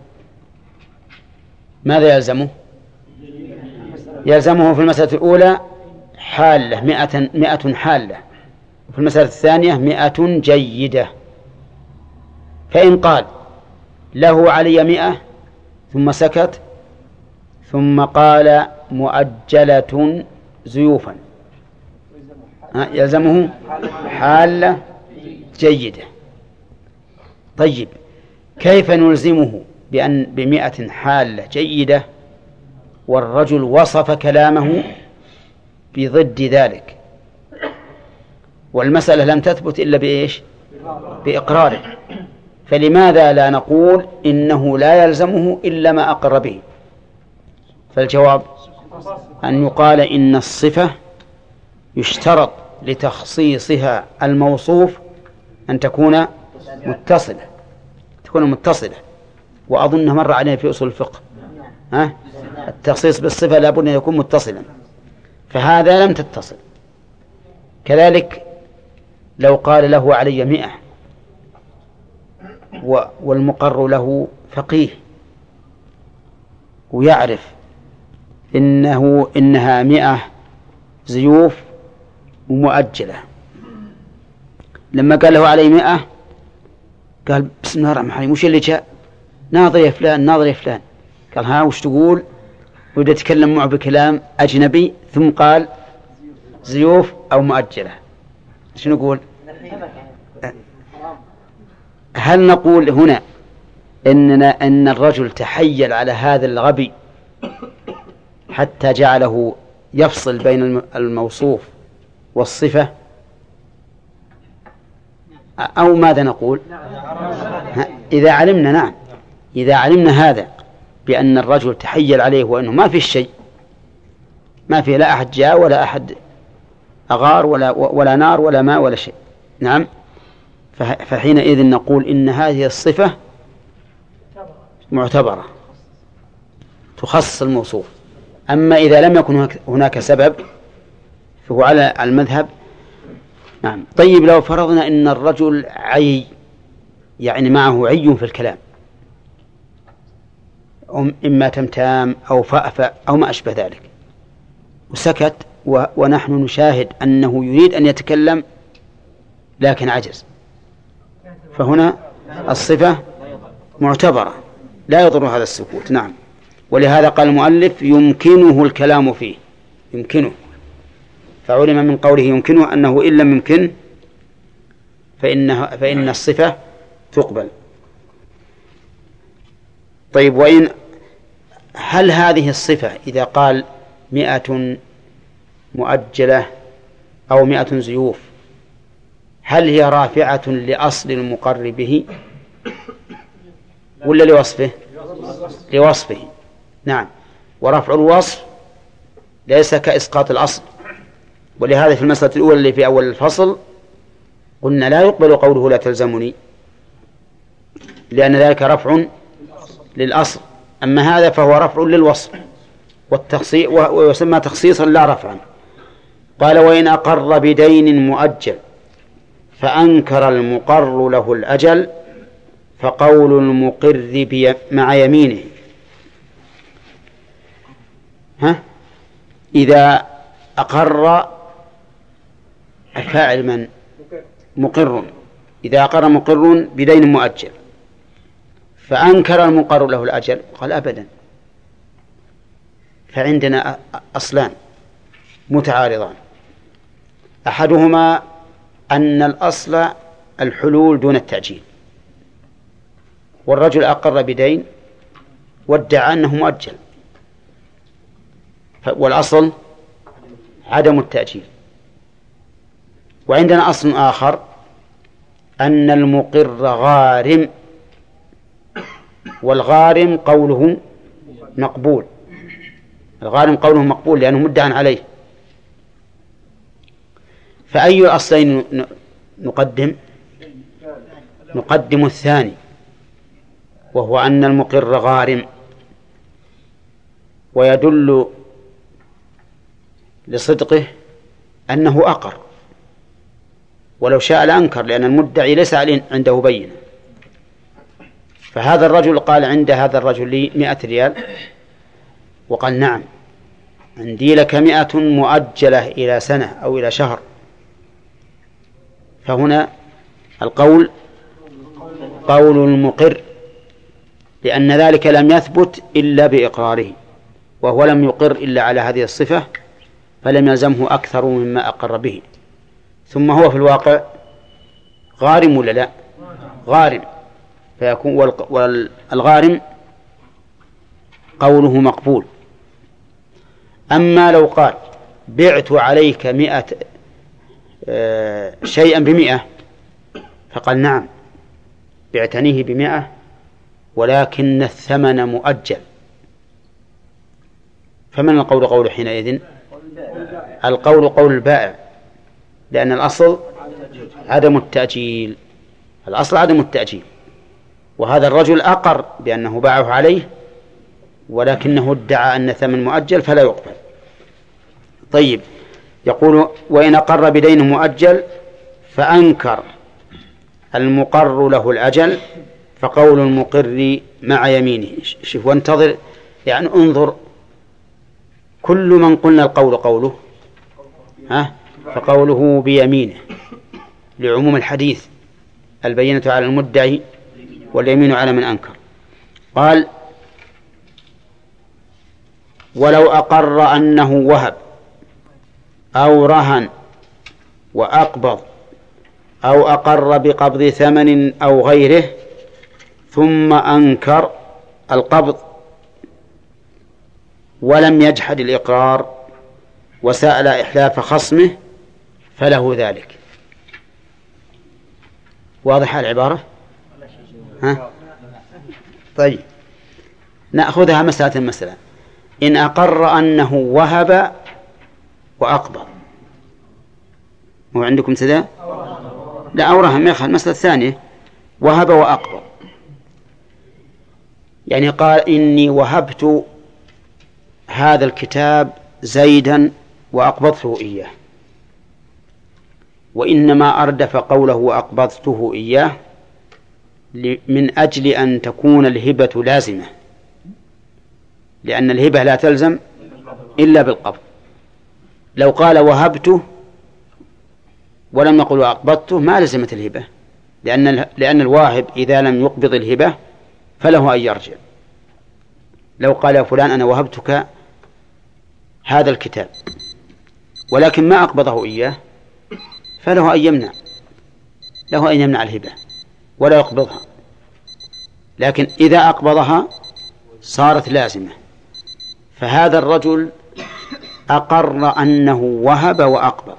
ماذا يلزمه؟ يلزمه في المسألة الأولى حالة 100 حالة، وفي المسألة الثانية 100 جيدة. فإن قال له علي 100 ثم سكت ثم قال مؤجلة زيوفا يلزمه حالة جيدة. طيب كيف نلزمه ب100 حالة جيدة والرجل وصف كلامه بضد ذلك، والمسألة لم تثبت إلا بإيش؟ بإقراره. فلماذا لا نقول إنه لا يلزمه إلا ما أقر به؟ فالجواب أن يقال إن الصفة يشترط لتخصيصها الموصوف أن تكون متصلة، وأظن مر علينا في أصول الفقه التخصيص بالصفة لا بد أن يكون متصلا، فهذا لم تتصل. كذلك لو قال له علي 100 والمقر له فقيه ويعرف إنها 100 زيوف ومؤجلة، لما قال له علي 100 قال بسم الله الرحمن الرحيم وش اللي جاء؟ ناظر يا فلان ناظر يا فلان. قال ها وش تقول؟ وبدأ يتكلم معه بكلام أجنبي ثم قال زيوف أو مؤجلة. شنو نقول؟ هل نقول هنا إن الرجل تحيل على هذا الغبي حتى جعله يفصل بين الموصوف والصفة، أو ماذا نقول؟ إذا علمنا نعم، إذا علمنا هذا بأن الرجل تحيل عليه وأنه ما في شيء، ما في لا أحد جاء ولا أحد أغار ولا نار ولا ماء ولا شيء، نعم، فحينئذ نقول إن هذه الصفة معتبرة تخصص الموصوف. أما إذا لم يكن هناك سبب فهو على المذهب. نعم. طيب لو فرضنا إن الرجل عي، يعني معه عي في الكلام، إما تمتام أو فأفأ أو ما أشبه ذلك، وسكت ونحن نشاهد أنه يريد أن يتكلم لكن عجز، فهنا الصفة معتبرة لا يضر هذا السكوت. نعم. ولهذا قال المؤلف يمكنه الكلام فيه، يمكنه، فعلم من قوله يمكنه أنه إن لم يمكن فإن الصفة تقبل. طيب هل هذه الصفة إذا قال 100 مؤجلة أو 100 زيوف هل هي رافعة لأصل المقر به ولا لوصفه؟ لوصفه. نعم. ورفع الوصف ليس كإسقاط الأصل، ولهذا في المسألة الأولى اللي في أول الفصل قلنا لا يقبل قوله لا تلزمني، لأن ذلك رفع للأصل، أما هذا فهو رفع للوصف والتخصيص، ويسمى تخصيصا لا رفعا. قال وإن أقر بدين مؤجل فأنكر المقر له الأجل فقول المقر مع يمينه. إذا أقر الفاعل من؟ مقر. إذا أقر مقر بدين مؤجل فأنكر المقر له الأجل قال أبدا، فعندنا أصلان متعارضان، أحدهما أن الأصل الحلول دون التأجيل، والرجل أقر بدين وادعى أنه مؤجل، والأصل عدم التأجيل. وعندنا أصل آخر أن المقر غارم، والغارم قوله مقبول، الغارم قوله مقبول لأنه مدعى عليه. فأي الأصلين نقدم؟ نقدم الثاني، وهو أن المقر غارم، ويدل لصدقه أنه أقر، ولو شاء لأنكر لأن المدعي ليس عنده بينة. فهذا الرجل قال عند هذا الرجل لي 100 ريال، وقال نعم عندي لك 100 مؤجلة إلى سنة أو إلى شهر، فهنا القول قول المقر، لأن ذلك لم يثبت إلا بإقراره، وهو لم يقر إلا على هذه الصفة، فلم يلزمه أكثر مما أقر به. ثم هو في الواقع غارم ولا لا؟ غارم، فيكون والغارم قوله مقبول. أما لو قال بعت عليك 100 شيئا ب100، فقال نعم بعتنيه ب100 ولكن الثمن مؤجل، فمن القول قول حينئذ؟ القول قول البائع، لأن الأصل عدم التأجيل، الأصل عدم التأجيل، وهذا الرجل أقر بأنه باعه عليه ولكنه ادعى أن ثمن مؤجل فلا يقبل. طيب، يقول وإن أقر بدين مؤجل فأنكر المقر له الأجل فقول المقر مع يمينه. شوف وانتظر، يعني انظر، كل من قلنا القول قوله فقوله بيمينه لعموم الحديث البينة على المدعي واليمين على من أنكر. قال ولو أقر أنه وهب أو رهن وأقبض أو أقر بقبض ثمن أو غيره ثم أنكر القبض ولم يجحد الإقرار وسأل إحلاف خصمه فله ذلك. واضحة العبارة؟ طيب، نأخذها مسألة. إن أقر أنه وهب وأقبض، هو عندكم سدا؟ لا، أورهم يا أخي. المسألة الثانية وهب وأقبض، يعني قال إني وهبت هذا الكتاب زيدا وأقبضته إياه، وإنما أردف قوله وأقبضته إياه من أجل أن تكون الهبة لازمة، لأن الهبة لا تلزم إلا بالقبض. لو قال وهبته ولم نقل وأقبضته ما لزمت الهبة، لأن الواهب إذا لم يقبض الهبة فله أن يرجع. لو قال يا فلان أنا وهبتك هذا الكتاب ولكن ما أقبضه إياه فله أن يمنع، له أن يمنع الهبة ولا يقبضها، لكن إذا أقبضها صارت لازمة. فهذا الرجل أقر أنه وهب وأقبض،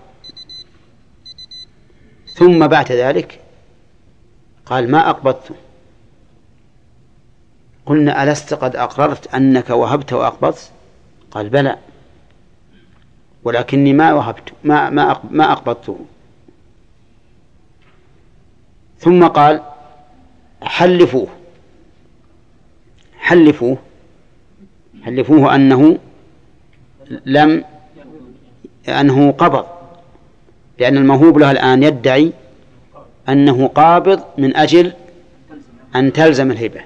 ثم بعد ذلك قال ما أقبضته. قلنا ألست قد أقررت أنك وهبت وأقبضت؟ قال بلى، ولكني ما وهبت ما أقبضته. ثم قال حلفوه أنه قبض، لأن الموهوب له الآن يدعي أنه قابض من أجل أن تلزم الهبة،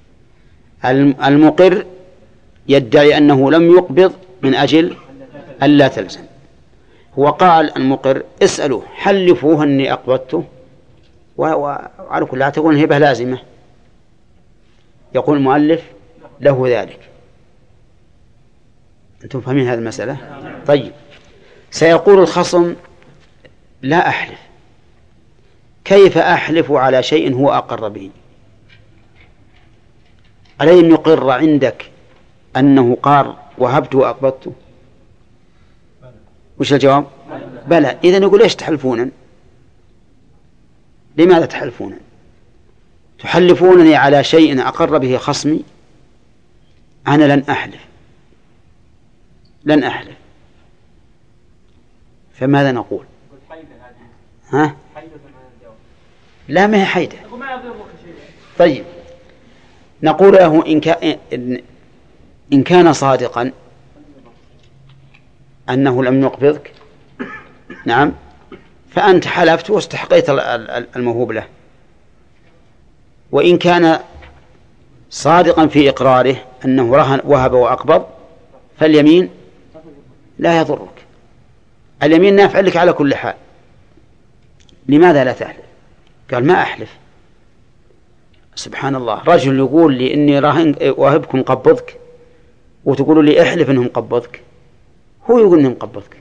المقر يدعي أنه لم يقبض من أجل أن لا تلزم. هو قال المقر اسألوه حلفوه أني أقبضته، وعلى كل حال تكون الهبة لازمة. يقول المؤلف له ذلك. أنتم فاهمين هذه المسألة؟ طيب، سيقول الخصم لا أحلف، كيف أحلف على شيء هو أقر به؟ ألم يقر عندك أنه قال وهبت وأقبضت؟ وش الجواب؟ بلى. إذن يقول إيش تحلفون؟ لماذا تحلفون؟ تحلفونني على شيء أقر به خصمي؟ أنا لن أحلف. فماذا نقول؟ لا، ما هي حيدة. طيب، نقول له إن كان صادقا أنه لم يقبضك، نعم، فأنت حلفت واستحقيت الموهوب له. وإن كان صادقا في إقراره أنه وهب وأقبض فاليمين لا يضرك، اليمين نافع لك على كل حال. لماذا لا تحلف؟ قال ما أحلف. سبحان الله، رجل يقول لي إني واهبكم قبضك وتقولوا لي احلف إنهم قبضك، هو يقول إنهم قبضك.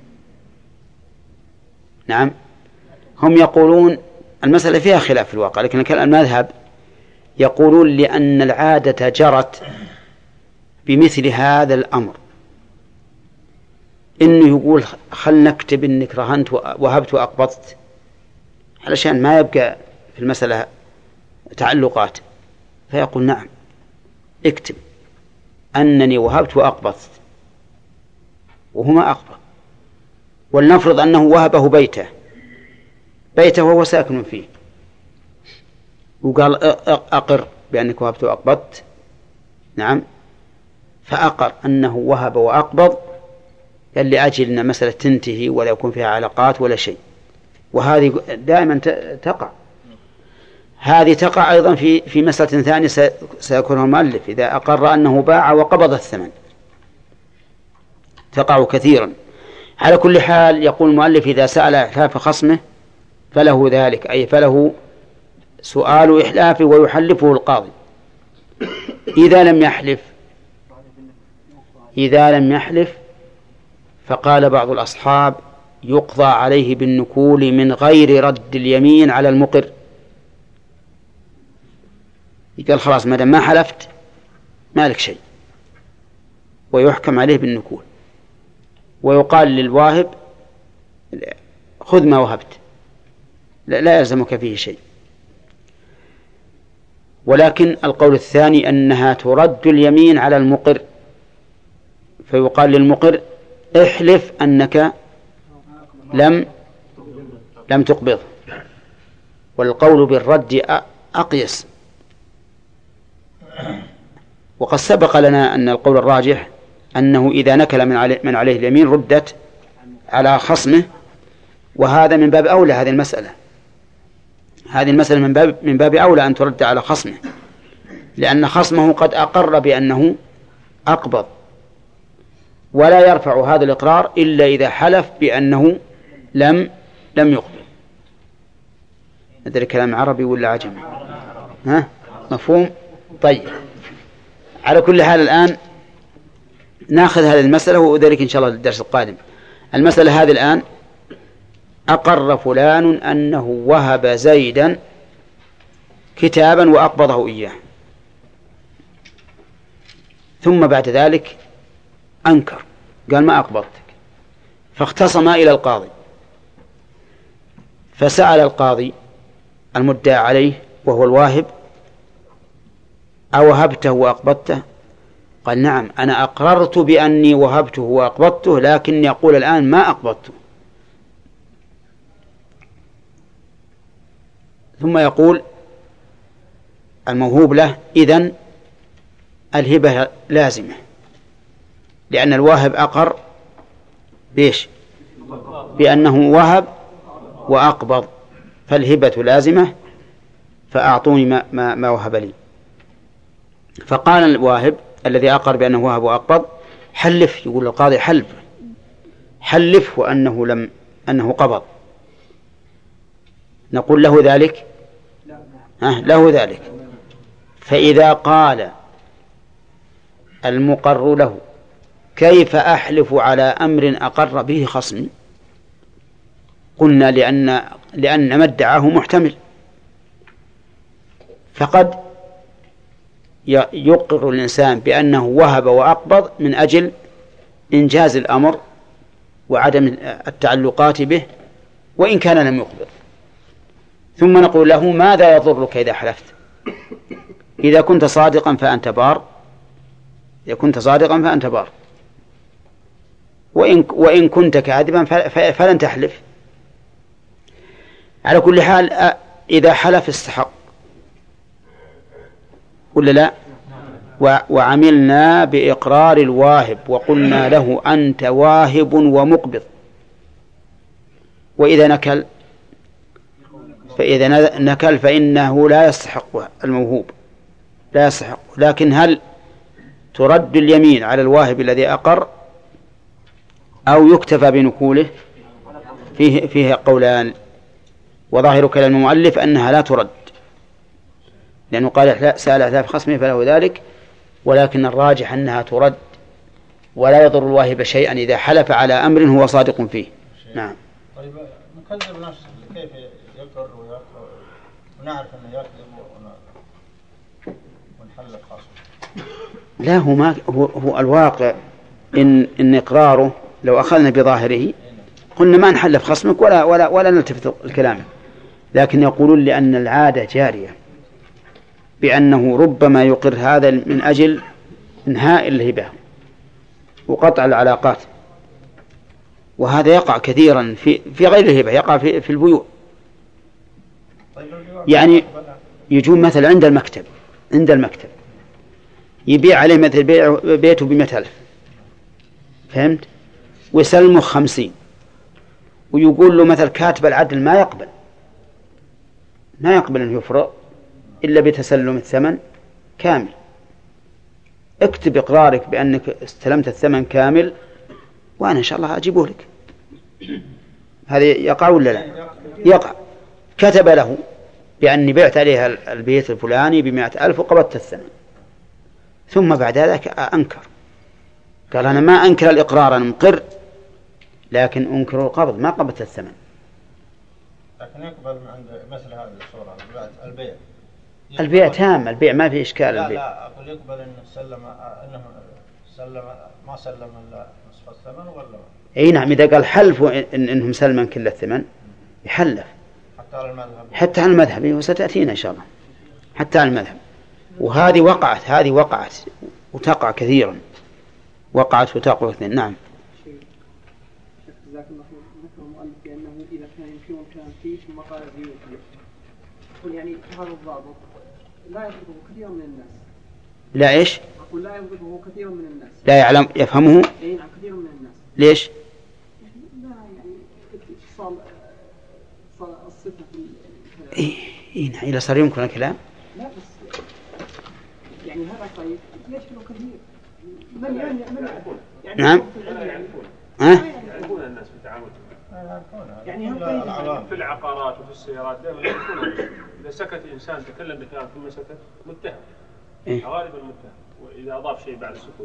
نعم، هم يقولون المسألة فيها خلاف في الواقع، لكن المذهب يقولون لأن العادة جرت بمثل هذا الأمر، إنه يقول خل نكتب إنك رهنت وهبت وأقبضت علشان ما يبقى في المسألة تعلقات، فيقول نعم اكتب أنني وهبت وأقبضت وهما أقبض، ولنفرض أنه وهبه بيته وهو ساكن فيه، وقال أقر بأنك وهبت وأقبضت، نعم، فأقر أنه وهب وأقبض قال لأجل أن مسألة تنتهي ولا يكون فيها علاقات ولا شيء. وهذه دائما تقع. هذه تقع أيضا في مسألة ثانية سيذكرها المؤلف، إذا أقر أنه باع وقبض الثمن، تقع كثيرا. على كل حال يقول المؤلف إذا سأل إحلاف خصمه فله ذلك، أي فله سؤال إحلافه ويحلفه القاضي. إذا لم يحلف فقال بعض الأصحاب يقضى عليه بالنكول من غير رد اليمين على المقر. قال خلاص ما دام ما حلفت ما لك شيء، ويحكم عليه بالنكول، ويقال للواهب خذ ما وهبت لا يلزمك فيه شيء. ولكن القول الثاني أنها ترد اليمين على المقر، فيقال للمقر احلف أنك لم تقبض. والقول بالرد أقيس. وقد سبق لنا أن القول الراجح أنه إذا نكل من عليه اليمين ردت على خصمه، وهذا من باب أولى. هذه المسألة من باب أولى أن ترد على خصمه، لأن خصمه قد أقر بأنه أقبض، ولا يرفع هذا الإقرار إلا إذا حلف بأنه لم يقبض. هذا الكلام عربي ولا عجمي؟ مفهوم؟ طيب، على كل حال الآن نأخذ هذه المسألة وذلك إن شاء الله للدرس القادم. المسألة هذه الآن: أقر فلان أنه وهب زيدا كتابا وأقبضه إياه، ثم بعد ذلك أنكر قال ما أقبضتك، فاختصما إلى القاضي، فسأل القاضي المدعى عليه وهو الواهب: أوهبته وأقبضته؟ قال: نعم، أنا أقررت بأني وهبته وأقبضته، لكن يقول الآن ما أقبضته. ثم يقول الموهوب له: إذن الهبة لازمة، لأن الواهب أقر بأنه وهب وأقبض، فالهبة لازمة، فأعطوني ما وهب لي. فقال الواهب الذي أقر بأنه وهب وأقبض: حلف. يقول القاضي: حلف أنه قبض. نقول له ذلك؟ له ذلك. فإذا قال المقر له: كيف أحلف على أمر أقر به خصمي؟ قلنا لأن ما ادعاه محتمل، فقد يقر الإنسان بأنه وهب وأقبض من أجل إنجاز الأمر وعدم التعلقات به، وإن كان لم يقبض. ثم نقول له: ماذا يضرك إذا حلفت؟ إذا كنت صادقا فأنت بار، وإن كنت كاذبا فلن تحلف. على كل حال إذا حلف استحق ولا لا؟ وعملنا بإقرار الواهب وقلنا له: أنت واهب ومقبض. وإذا نكل فإنه لا يستحق الموهوب، لا يستحق. لكن هل ترد اليمين على الواهب الذي أقر أو يكتفى بنكوله؟ فيه قولان، وظاهر كلام المؤلف أنها لا ترد، لأنه قال: سأل إحلاف خصمه فله ذلك، ولكن الراجح أنها ترد، ولا يضر الواهب شيئا إذا حلف على أمر هو صادق فيه. نعم.
طيب، نكذب نفسه كيف يقر ونعرف أنه يكذب ونحلف خصمه؟
لا، هو الواقع إن إقراره لو أخذنا بظاهره قلنا ما نحلف خصمك ولا نلتفت الكلام، لكن يقولون لأن العادة جارية بأنه ربما يقر هذا من أجل إنهاء الهبة وقطع العلاقات، وهذا يقع كثيرا في غير الهبة، يقع في البيوع. يعني يجون مثلا عند المكتب يبيع عليه مثل بيته ب100,000 فهمت؟ ويسلمه 50 ويقول له مثل كاتب العدل ما يقبل أن يفرق إلا بتسلم الثمن كامل. اكتب إقرارك بأنك استلمت الثمن كامل وأنا إن شاء الله أجيبه لك. هذا يقع ولا لا؟ يقع. كتب له بأني بعت عليها البيت الفلاني ب100,000 وقبضت الثمن، ثم بعد ذلك أنكر، قال أنا ما أنكر الإقرار، أنا مقر، لكن أنكر القبض، ما قبضت الثمن.
لكن يقبل من عند مثل هذه الصورة
البيع تام، البيع ما في إشكال.
لا أقول يقبل أنه سلم ما سلم إلا نصف الثمن ولا
أي نعم، إذا قال حلفوا إنهم سلما كل الثمن يحلف حتى على المذهب وستأتينا إن شاء الله حتى على المذهب. وهذه وقعت وتقع كثيرا، وقعت وتقع كثيرا. نعم.
جزاك الله خير. ذكر المؤلف بأنه إذا كان يمكن كان فيه ثم قال زيوت، يقول يعني هذا الضابط لا يضبطه كثير من الناس.
لا إيش؟
أقول لا يضبطه كثير من الناس.
لا يعلم يفهمه.
أي نعم كثير من الناس.
ليش؟
يعني لا يعني اتصال الصفة
إيه نعم. إذا صار يمكن الكلام.
لا بس يعني هذا طيب يشكله كثير. من يعني
نعم.
يعرفون الناس في التعامل
يعني
في العقارات وفي السيارات دائما يعرفون. إذا سكت إنسان تكلم بكلام ثم سكت متهم، غالبا متهم، وإذا أضاف شيء بعد السكوت.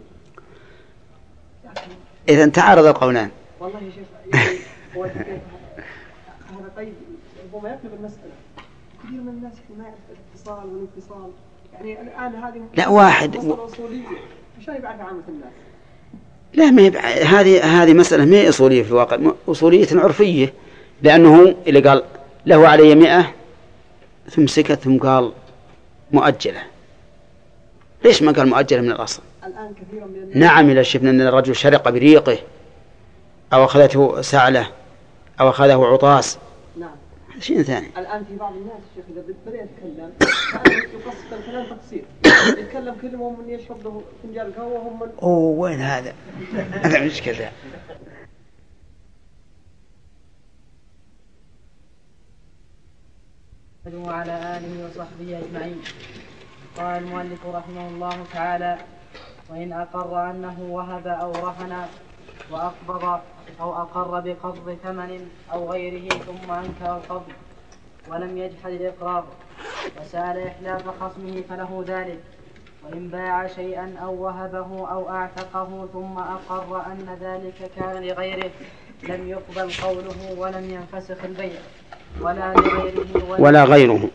إذا تعارض القولان.
والله يا شيخ هو هذا قيد هو ما يقلب المسألة. كثير من الناس ما يعرف الاتصال والانفصال. يعني الآن هذه
لا واحد
أصولية مشان يبعث عامة الناس.
لا ما هذه مسألة ما هي أصولية في الواقع، أصولية عرفية، لأنه اللي قال له علي 100 ثم سكت ثم قال مؤجلة. ليش ما قال مؤجلة من الأصل؟
الآن كثير من الناس
نعم. إذا شفنا أن الرجل شرق بريقه أو أخذته سعلة أو أخذه عطاس،
نعم
شيء ثاني.
الآن في بعض الناس شيخ إذا بدأ يتكلم يقصد الكلام تقصير، يتكلم كلمة من يشرب له فنجان قهوة هم
وين هذا؟ هذا مشكلة.
وعلى آله وصحبه أجمعين. قال المؤلف رحمه الله تعالى: وإن أقر أنه وهب أو رهن وأقبض أو أقر بقبض ثمن أو غيره ثم أنكر القبض ولم يجحد الإقرار وسأل إحلاف خصمه فله ذلك. وإن باع شيئا أو وهبه أو أعتقه ثم أقر أن ذلك كان لغيره لم يقبل قوله ولم ينفسخ البيع ولا غيره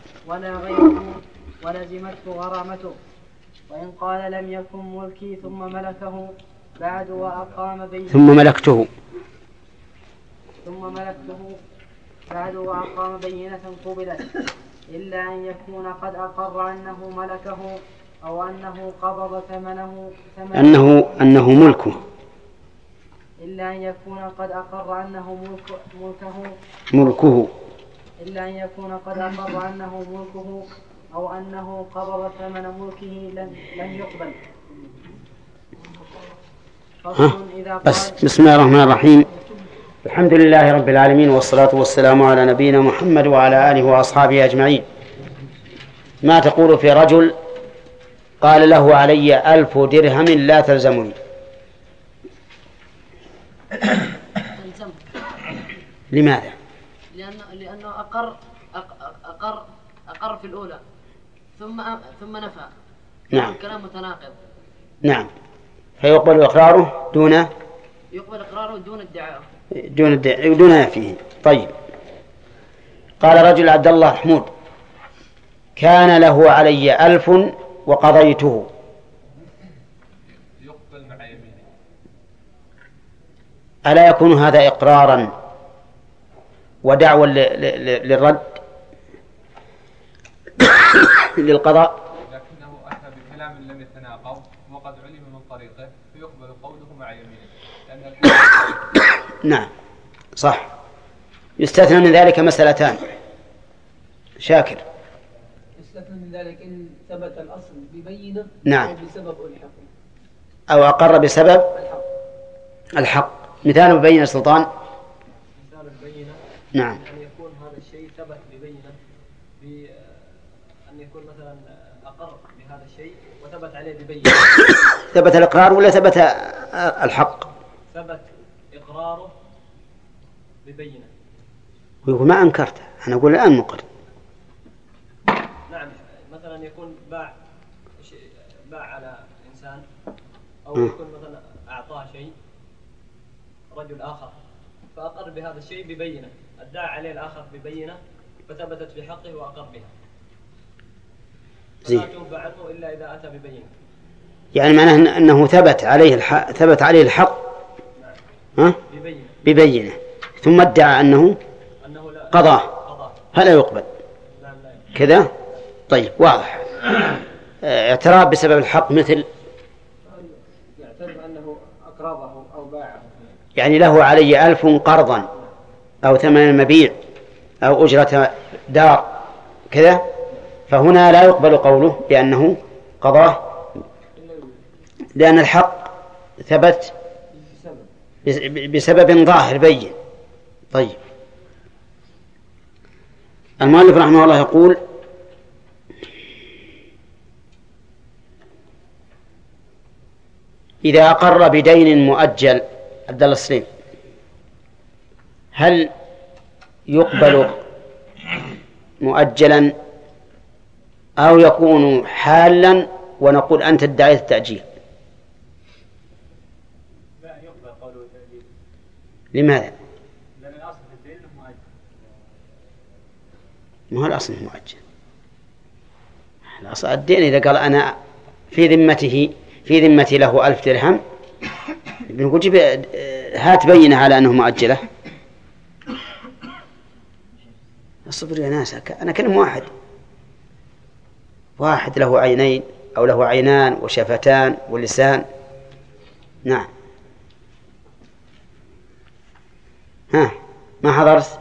ولزمته غرامته. وإن قال لم يكن ملكي ثم ملكه بعد وأقام بينة
ثم ملكته بعد وأقام بينة قبلت إلا أن يكون قد أقر أنه ملكه أو أنه قبض ثمنه أنه ملكه إلا أن يكون قد أقر أنه ملكه إلا أن يكون قد أقر أنه ملكه أو أنه قبض ثمن ملكه لن يقبل. بس بسم الله الرحمن الرحيم. الحمد لله رب العالمين، والصلاة والسلام على نبينا محمد وعلى آله وأصحابه أجمعين. ما تقول في رجل قال له علي 1000 درهم لا تلزمني؟ لماذا؟
لأنه أقر في الأولى ثم نفى.
نعم.
الكلام متناقض.
نعم. فيقبل إقراره دون نفيه. طيب. قال رجل عبد الله حمود: كان له علي 1000 وقضيته.
يقبل مع يمينه.
ألا يكون هذا إقرارا ودعوى للرد للقضاء؟
لكنه أتى بكلام لم يتناقض وقد علم من طريقه فيقبل قوله مع يمينه.
نعم صح. يستثنى من ذلك مسألتان. شاكر.
يستثنى من ذلك إن ثبت الأصل ببينة
نعم
أو بسبب الحق
أو أقر بسبب الحق. مثال ببينة سلطان.
مثال البينة
نعم.
أن يكون هذا الشيء ثبت ببينة أن يكون مثلا أقر بهذا الشيء وثبت عليه ببينة.
ثبت الإقرار ولا ثبت الحق؟
ثبت إقراره ببينة.
ويقول ما أنكرته، أنا أقول الآن مقر.
نعم مثلا يكون باع على إنسان أو يكون مثلا أعطاه شيء رجل آخر فأقر بهذا الشيء ببينة، ادعى عليه الآخر ببينة فثبتت في حقه وأقر بها، فلا توب عنه إلا إذا أتى ببينة.
يعني معناه أنه ثبت عليه الحق ببينة ثم ادعى أنه قضاه، فلا يقبل كذا. طيب واضح. اعتراف بسبب الحق مثل
يعترف أنه أقرضه أو باعه،
يعني له علي 1000 قرضا أو ثمن مبيع أو أجرة دار كذا، فهنا لا يقبل قوله بأنه قضاه لأن الحق ثبت بسبب ظاهر بين. طيب المؤلف رحمه الله يقول إذا أقر بدين مؤجل. عبد الله السليم، هل يقبل مؤجلا أو يكون حالا ونقول أنت ادعيت التأجيل؟
لا يقبل قوله التأجيل.
لماذا؟
لأن الأصل في الدين مؤجل.
ما هو الأصل مؤجل؟ الأصل الدين إذا قال أنا في ذمتي له 1000 درهم بنقول جيب هات بينة على أنه مؤجلة. الصبر يا ناس، أنا كلم واحد له عينين أو له عينان وشفتان ولسان. نعم. ما حضرت؟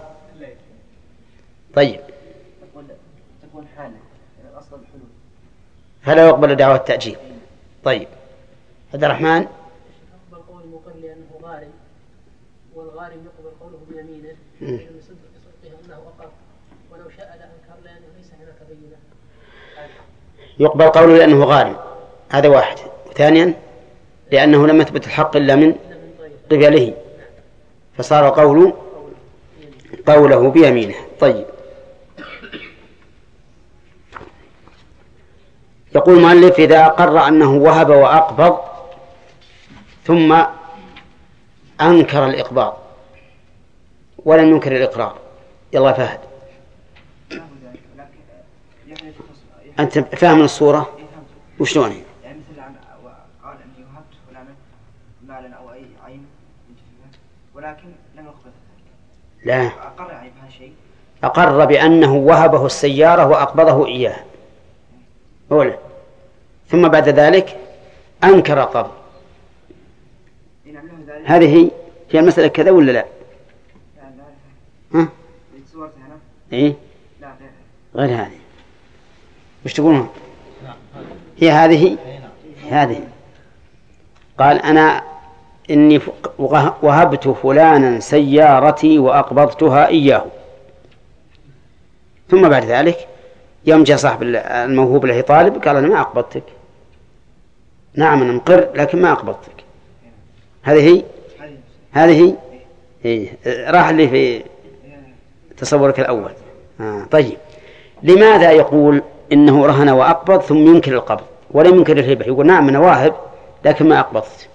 طيب
تكون حالة الأصل الحلول
فلا يقبل دعوة التأجيل. طيب عبد الرحمن.
يقبل قول المقر لأنه غارم، والغارم يقبل قوله بيمينه من صدقه أنه أقر، ولو شاء لأنكر لأنه ليس هناك بينة.
يقبل قوله لأنه غارم، هذا واحد. ثانيا لأنه لم يثبت الحق إلا من قبله فصار قوله بيمينه. طيب يقول المؤلف إذا أقر أنه وهب وأقبض ثم أنكر الإقباض ولم ينكر الإقرار. يلا فهد، أنت فاهم الصورة وشلون هي؟
يعني مثل قال أني وهبت فلانا مالا أو أي عين ولكن لم يقبض.
لا،
أقر يعني بهذا الشيء،
أقر بأنه وهبه السيارة وأقبضه إياه أولا، ثم بعد ذلك أنكر القبض. هذه هي المسألة كذا ولا لا؟ إيه؟ غير هذه. وش تقولون؟ هي هذه قال أنا إني وهبت فلانا سيارتي وأقبضتها إياه، ثم بعد ذلك يوم جاء صاحب الموهوب له طالب قال أنا ما أقبضتك. نعم أنا مقر لكن ما أقبضتك. هذه إيه؟ راح اللي في تصورك الأول. طيب لماذا يقول إنه رهن وأقبض ثم ينكر القبض ولم ينكر الهبة؟ يقول نعم أنا واهب لكن ما أقبضت.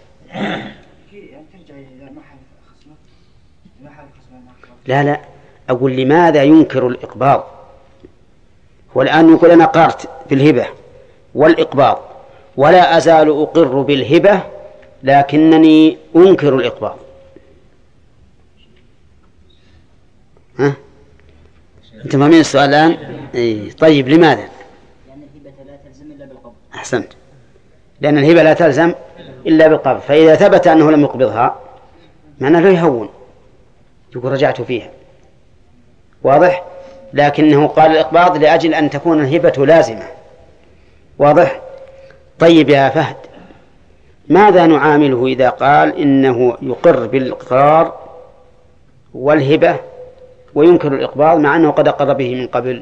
لا أقول لماذا ينكر الإقباض؟ هو الآن يقول أنا قررت في الهبة والإقباض ولا أزال أقر بالهبة لكنني أنكر الإقباض. أنت فاهمين السؤال الآن؟ إيه. طيب لماذا؟
لأن الهبة لا تلزم إلا بالقبض.
أحسنت، لأن الهبة لا تلزم إلا بالقبض، فإذا ثبت أنه لم يقبضها معناه له يهون، يقول رجعت فيها. واضح؟ لكنه قال الإقباض لأجل أن تكون الهبة لازمة. واضح؟ طيب يا فهد، ماذا نعامله إذا قال إنه يقر بالإقرار والهبة وينكر الإقباض مع أنه قد أقر به من قبل؟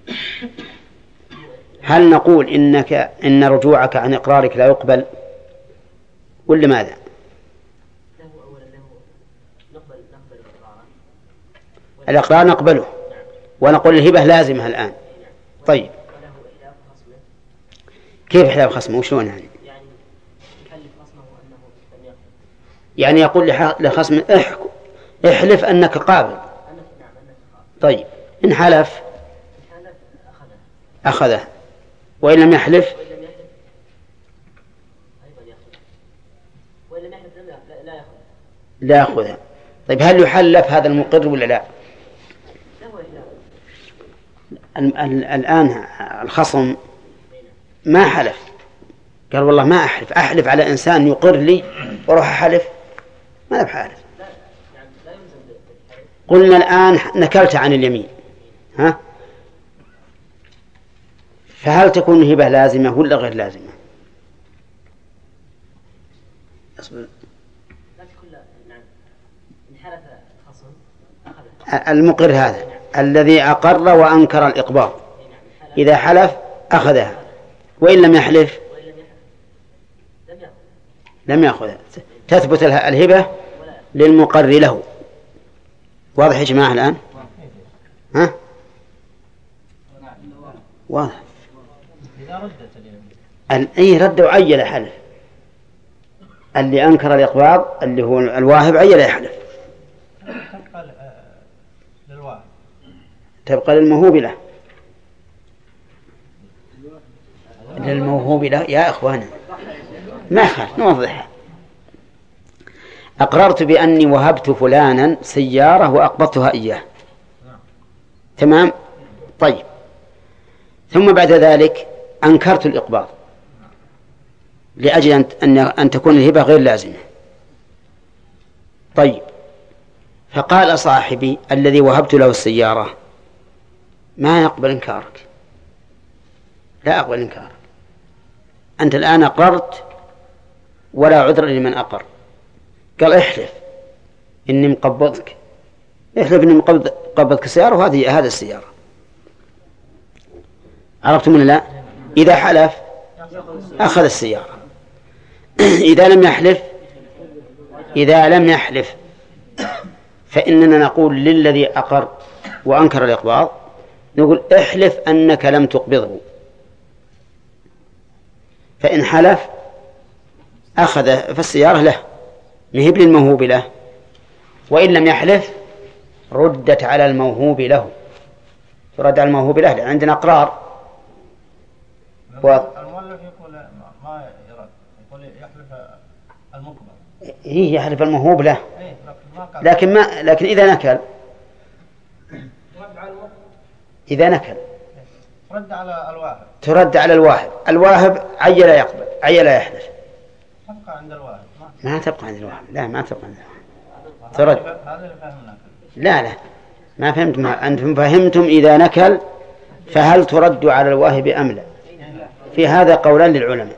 هل نقول إن رجوعك عن إقرارك لا يقبل ولا ماذا؟ الإقرار نقبله ونقول الهبة لازمة الآن. طيب كيف حلف خصمه وشلون يعني يقول لخصم احلف أنك قابل. طيب إن حلف أخذه وإن لم يحلف لا يأخذها. طيب هل يحلف هذا المقر ولا لا؟ الآن الخصم ما حلف، قال والله ما أحلف على إنسان يقر لي وروح أحلف، ما بحالف. قلنا الآن نكلت عن اليمين، ها؟ فهل تكون الهبة لازمة ولا غير لازمة؟ المقر هذا الذي أقر وأنكر الإقباض إذا حلف أخذها وإن لم يحلف لم يأخذها، تثبت الهبة للمقر له. واضح يا جماعة الآن؟ ها؟ واضح. أي رد وعيل يحلف، اللي أنكر الإقباض اللي هو الواهب عيل يحلف، تبقى للموهوب له. للموهوب له يا إخوانا ما خالف نوضحها. أقررت بأني وهبت فلانا سيارة وأقبضتها إياه، تمام؟ طيب ثم بعد ذلك أنكرت الإقباض لأجل أن تكون الهبة غير لازمة. طيب فقال صاحبي الذي وهبت له السيارة ما يقبل إنكارك، لا أقبل إنكارك، أنت الآن أقررت ولا عذر لمن أقر. قال احلف إني مقبضك، احلف إني مقبضك السيارة وهذه السيارة. عرفتم ولا لا؟ إذا حلف أخذ السيارة. إذا لم يحلف فإننا نقول للذي أقر وأنكر الإقباض نقول احلف أنك لم تقبضه، فإن حلف أخذ فالسيارة له مهب للموهوب له، وإن لم يحلف ردت على الموهوب له، ترد على الموهوب له، عندنا أقرار.
المؤلف يقول ما يرد، يقول يحلف المقبل،
يحلف الموهوب له، لكن إذا نكل ترد على الواهب. الواهب عيل يقبل عيل يحلف،
تبقى عند الواهب،
ما تبقى عند الواهب، لا ما تبقى عند الواهب، ترد. لا ما فهمتم أنتم، فهمتم إذا نكل فهل ترد على الواهب أم لا؟ في هذا قولان للعلماء.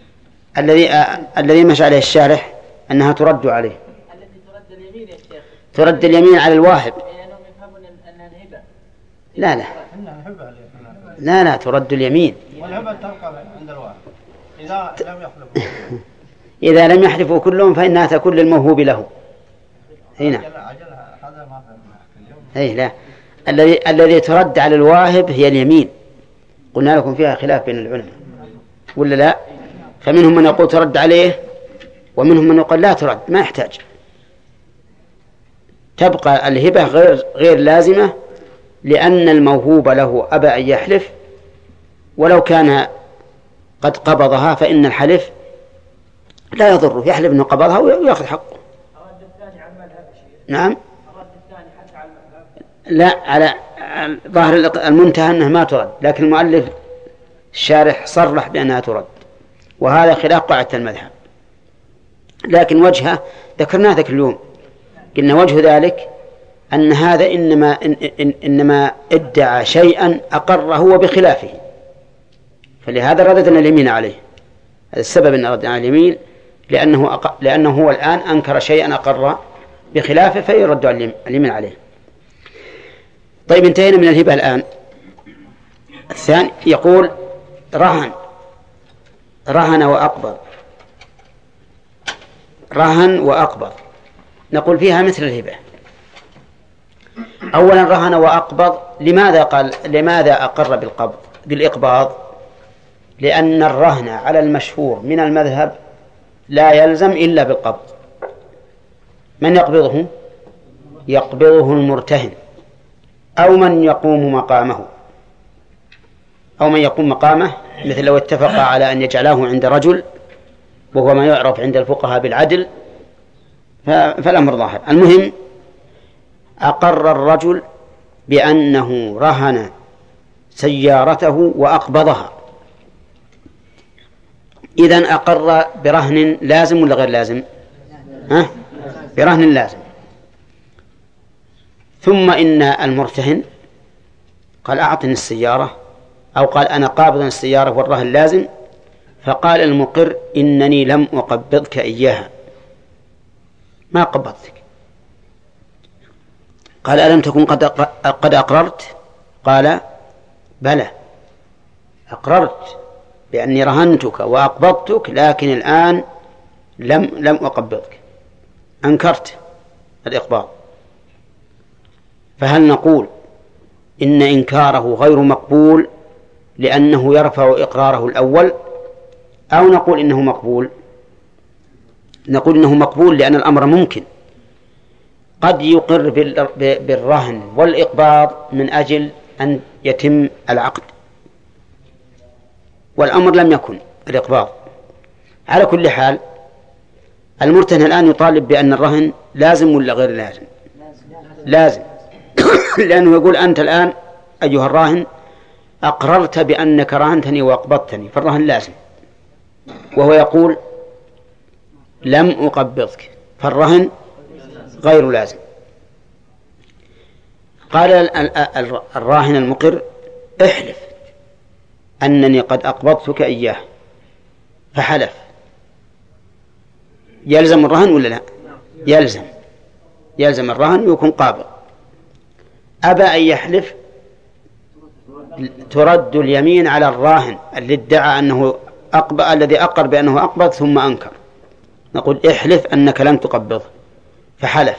الذي مشى عليه الشارح أنها ترد عليه، ترد اليمين على الواهب. لا ترد اليمين،
والهبة تبقى عند الواهب إذا لم يحلفوا.
إذا لم يحلفوا كلهم فإنها تكون للموهوب له. هنا
هذا ما
لا، الذي ترد على الواهب هي اليمين. قلنا لكم فيها خلاف بين العلماء ولا لا؟ فمنهم من يقول ترد عليه ومنهم من يقول لا ترد، ما يحتاج، تبقى الهبة غير لازمة، لأن الموهوب له أبى أن يحلف، ولو كان قد قبضها فإن الحلف لا يضره، يحلف أنه قبضها ويأخذ حقه. نعم لا، على ظاهر المنتهى أنها ما ترد، لكن المؤلف الشارح صرح بأنها ترد، وهذا خلاف قاعدة المذهب. لكن وجهه ذكرناه ذاك اليوم، قلنا وجه ذلك أن هذا إنما ادعى شيئا أقر هو بخلافه، فلهذا رددنا اليمين عليه. هذا السبب أن ردنا على اليمين، لأنه هو الآن أنكر شيئا أقر بخلافه فيرد اليمين عليه. طيب انتهينا من الهبة. الآن الثاني يقول رهن وأقبض. رهن وأقبض نقول فيها مثل الهبة. أولا رهن وأقبض، لماذا أقر بالإقباض؟ لأن الرهن على المشهور من المذهب لا يلزم إلا بالقبض. من يقبضه؟ يقبضه المرتهن أو من يقوم مقامه، مثل لو اتفق على أن يجعله عند رجل، وهو ما يعرف عند الفقهاء بالعدل، فالأمر ظاهر. المهم أقر الرجل بأنه رهن سيارته وأقبضها. إذن أقر برهن لازم ولا غير لازم؟ برهن لازم. ثم إن المرتهن قال أعطني السيارة، أو قال أنا قابض السيارة والرهن لازم، فقال المقر إنني لم أقبضك إياها، ما قبضتك. قال ألم تكن قد أقررت؟ قال بلى، أقررت بأني رهنتك وأقبضتك، لكن الآن لم أقبضك، أنكرت الإقباض. فهل نقول إن إنكاره غير مقبول لأنه يرفع إقراره الأول، أو نقول إنه مقبول؟ نقول إنه مقبول لأن الأمر ممكن، قد يقر بالرهن والإقباض من أجل أن يتم العقد، والأمر لم يكن الإقباض. على كل حال المرتهن الآن يطالب بأن الرهن لازم ولا غير لازم؟ لازم. لأنه يقول أنت الآن أيها الراهن أقررت بأنك رهنتني وأقبضتني، فالرهن لازم، وهو يقول لم أقبضك، فالرهن غير لازم. قال الراهن المقر احلف أنني قد أقبضتك إياه، فحلف. يلزم الرهن ولا لا؟ يلزم الرهن ويكون قابض. أبى أن يحلف، ترد اليمين على الراهن الذي ادعى أنه الذي أقر بأنه أقبض ثم أنكر. نقول احلف أنك لم تقبضه، فحلف.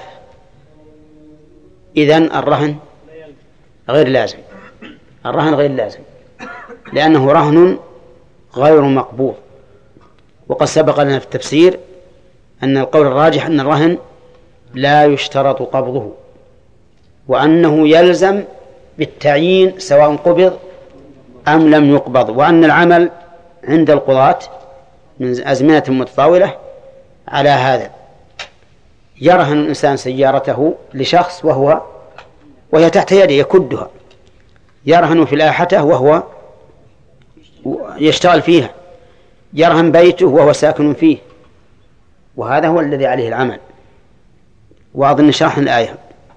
إذن الرهن غير لازم، الرهن غير لازم لأنه رهن غير مقبوض. وقد سبق لنا في التفسير أن القول الراجح أن الرهن لا يشترط قبضه، وأنه يلزم بالتعيين سواء قبض أم لم يقبض، وأن العمل عند القضاة من أزمنة متطاولة على هذا. يرهن الإنسان سيارته لشخص وهي تحت يده يكدها، يرهن فلاحته وهو يشتغل فيها، يرهن بيته وهو ساكن فيه، وهذا هو الذي عليه العمل. وأظن شرحنا الآية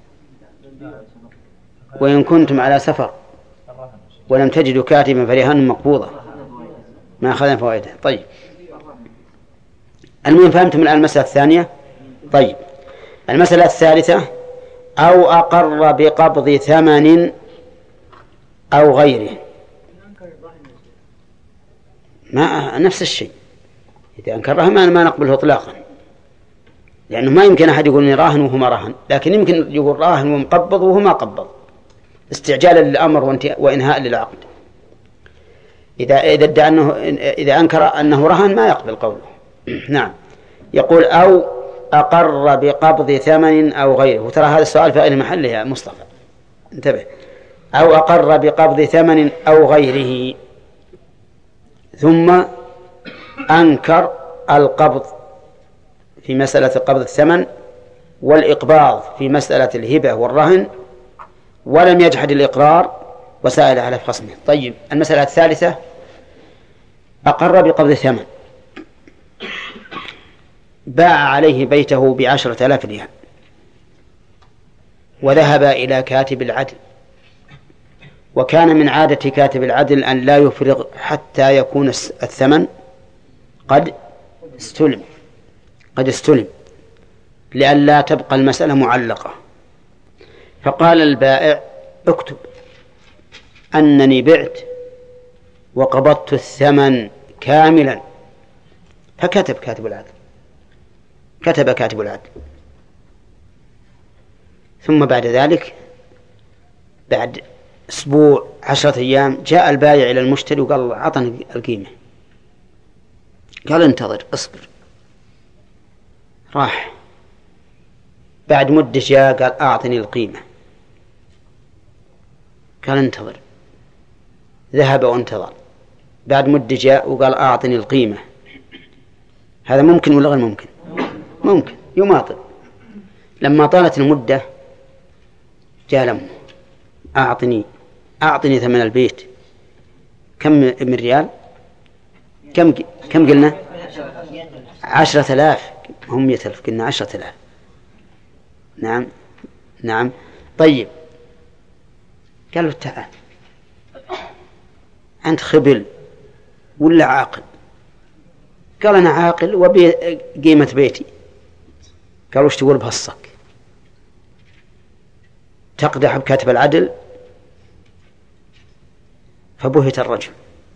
وإن كنتم على سفر ولم تجدوا كاتبا فرهان مقبوضة ما أخذنا فوائده. طيب المهم فهمتم الآن المسألة الثانية. طيب المسألة الثالثة أو أقر بقبض ثمن أو غيره، ما نفس الشيء. إذا أنكرها ما نقبله إطلاقا، لأنه ما يمكن أحد يقول إني راهن وهو ما راهن، لكن يمكن يقول راهن ومقبض وهو ما قبض، استعجالا للأمر وإنهاء للعقد. إذا أنكر أنه رهن ما يقبل قوله. نعم. يقول أو أقر بقبض ثمن أو غيره، وترى هذا السؤال في غير محله يا مصطفى، انتبه. أو أقر بقبض ثمن أو غيره ثم أنكر القبض في مسألة قبض الثمن والإقباض في مسألة الهبة والرهن، ولم يجحد الإقرار وسائل على خصمه. طيب المسألة الثالثة أقر بقبض الثمن، باع عليه بيته ب10,000 ريال، وذهب إلى كاتب العدل، وكان من عادة كاتب العدل أن لا يفرغ حتى يكون الثمن قد استلم لئلا تبقى المسألة معلقة. فقال البائع: اكتب أنني بعت وقبضت الثمن كاملا. فكتب كاتب العدل. ثم بعد ذلك بعد أسبوع 10 أيام جاء البائع إلى المشتري وقال: أعطني القيمة. قال: انتظر، اصبر. راح بعد مدة جاء قال: أعطني القيمة. قال: انتظر. ذهب وانتظر. بعد مدة جاء وقال: أعطني القيمة. هذا ممكن ولا غير ممكن؟ ممكن، يماطل. لما طالت المدة جاء لمه: أعطني ثمن البيت. كم من ريال؟ كم قلنا؟ 10,000. هم 100,000، قلنا 10,000. نعم. طيب. قال له: تعال، أنت خبل ولا عاقل؟ قال: أنا عاقل وبقيمة بيتي. قال: وش تقول بهالصك؟ تقدح بكاتب العدل؟ فبهت الرجل،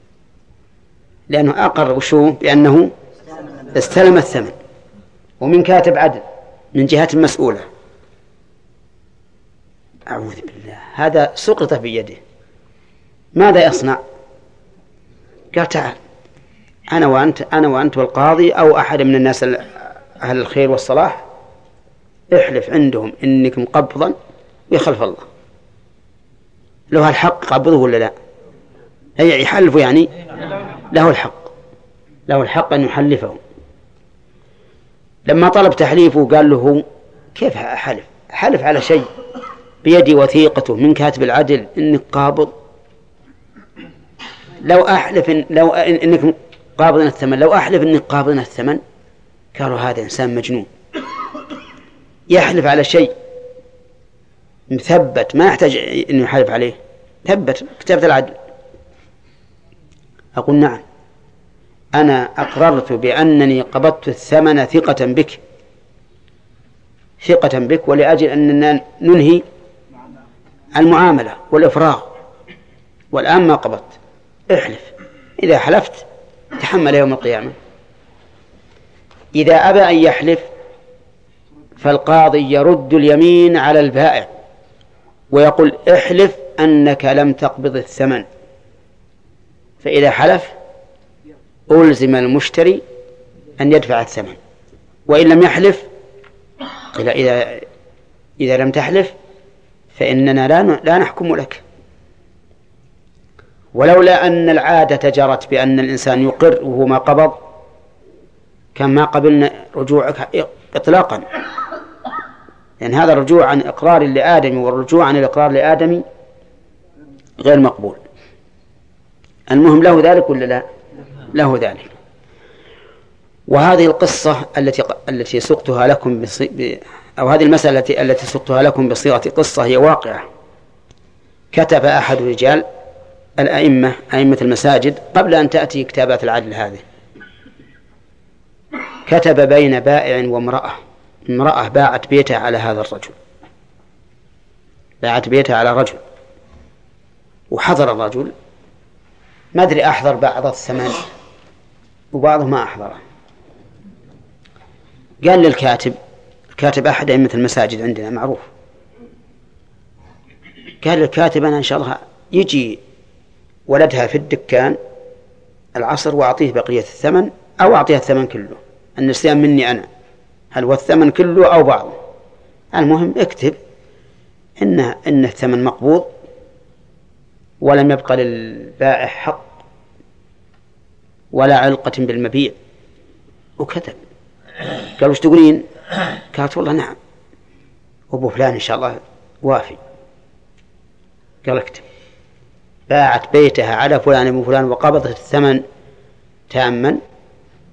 لأنه أقر وشو بأنه استلم الثمن ومن كاتب عدل من جهة مسؤولة. أعوذ بالله، هذا سقط في يده. ماذا يصنع؟ قال: تعال، أنا وأنت والقاضي أو أحد من الناس أهل الخير والصلاح، احلف عندهم إنك مقبضا ويخلف الله. له الحق قبضه ولا لا؟ هي يحلفه يعني له الحق أن يحلفه. لما طلب تحليفه قال له: كيف حلف على شيء بيدي وثيقته من كاتب العدل إنك قابض؟ لو إنك قابض الثمن، لو أحلف إنك قابض الثمن. قالوا: هذا إنسان مجنون يحلف على شيء مثبت ما يحتاج إنه يحلف عليه، ثبت كتابة العدل. أقول: نعم، أنا أقررت بأنني قبضت الثمن ثقة بك ولأجل أننا ننهي المعاملة والإفراغ، والآن ما قبضت. احلف، إذا حلفت تحمل يوم القيامة. إذا أبى أن يحلف فالقاضي يرد اليمين على البائع ويقول: احلف أنك لم تقبض الثمن. فإذا حلف ألزم المشتري أن يدفع الثمن، وإن لم يحلف قيل: إذا لم تحلف فإننا لا نحكم لك. ولولا أن العادة جرت بأن الإنسان يقر وهو ما قبض كان ما قبلنا رجوعك إطلاقا، لأن هذا الرجوع عن إقرار لآدم والرجوع عن الإقرار لآدم غير مقبول. المهم له ذلك ولا لا؟ له ذلك. وهذه القصة التي سقتها لكم أو هذه المسألة التي سقتها لكم بصيغة قصة هي واقعة. كتب أحد رجال أئمة المساجد قبل أن تأتي كتابات العدل هذه، كتب بين بائع وامرأة. امرأة باعت بيتها على هذا الرجل، باعت بيتها على رجل، وحضر الرجل، ما أدري أحضر بعض الثمن وبعضه ما أحضره. قال الكاتب أحد أئمة المساجد عندنا معروف، قال الكاتب: أنا إن شاء الله يجي ولدها في الدكان العصر وأعطيه بقية الثمن أو أعطيها الثمن كله، النسيان مني أنا، هل هو الثمن كله أو بعضه. المهم اكتب إن الثمن مقبوض ولم يبقى للبائع حق ولا علقة بالمبيع. وكتب. قال: وش تقولين؟ قالت: والله نعم، أبو فلان إن شاء الله وافي. قال: اكتب: باعت بيتها على فلان ابن فلان وقبضت الثمن تاما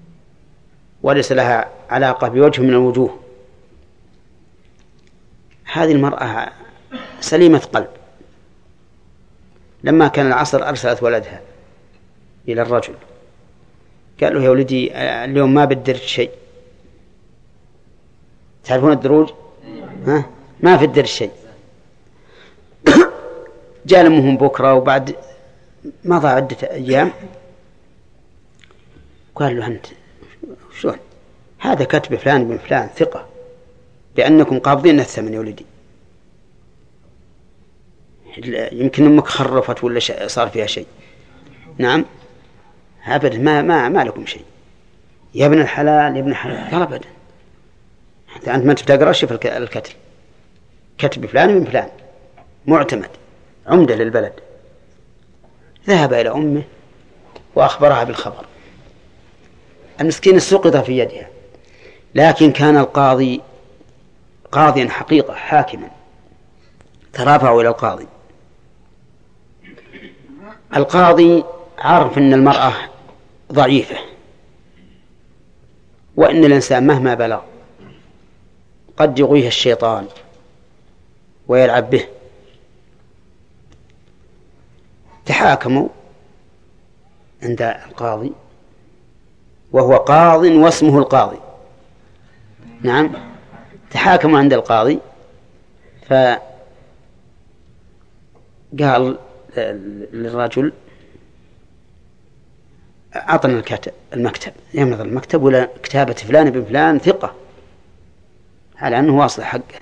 وليس لها علاقة بوجه من الوجوه. هذه المرأة سليمة قلب، لما كان العصر أرسلت ولدها إلى الرجل، قال له: يا ولدي اليوم ما بدرت شيء. تعرفون الدروج؟ ما في الدرج شيء. جاء لمهم بكرة وبعد مضى عدة أيام قال له: أنت شلون هذا كتب فلان بن فلان ثقة بأنكم قابضين الثمن يا ولدي، يمكن أمك خرفت ولا صار فيها شيء. نعم أبدا ما لكم شيء يا ابن الحلال يا ابن الحلال. قال: أبدا أنت ما تقرأ شوف الكتب، كتب فلان بن فلان معتمد عمدة للبلد. ذهب إلى أمه وأخبرها بالخبر. المسكين سقط في يدها، لكن كان القاضي قاضيا حقيقة حاكما. ترافعوا إلى القاضي. القاضي عرف أن المرأة ضعيفة، وأن الإنسان مهما بلغ قد يغويه الشيطان ويلعب به. تحاكموا عند القاضي، وهو قاض واسمه القاضي. نعم، تحاكموا عند القاضي، فقال للرجل: أعطنا المكتب، يمضي المكتب ولا كتابة فلان بن فلان ثقة على أنه واصل حقه.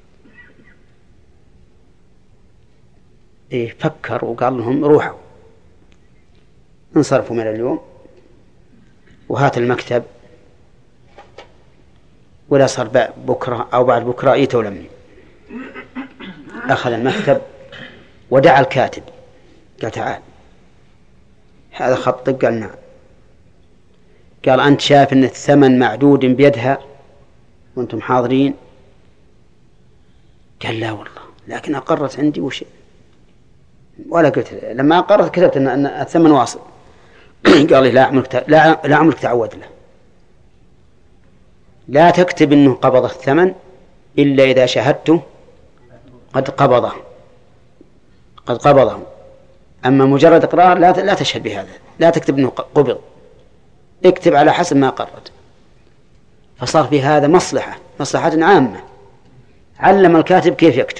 فكر وقال لهم: روحوا، انصرفوا من اليوم وهات المكتب، ولا صار بكرة أو بعد بكرة يتولمني. أخذ المكتب ودعا الكاتب، قال: تعال هذا خطك. قال: نعم. قال: أنت شايف أن الثمن معدود بيدها وأنتم حاضرين؟ قال: لا والله، لكن أقرت عندي وشيء، ولا قلت لما أقرت كتبت أن الثمن واصل. قال لي: لا عمرك تعود له، لا تكتب أنه قبض الثمن إلا إذا شاهدته قد قبضه. أما مجرد إقرار لا تشهد بهذا، لا تكتب أنه قبض، اكتب على حسب ما قررت. فصار في هذا مصلحة عامة. علم الكاتب كيف يكتب.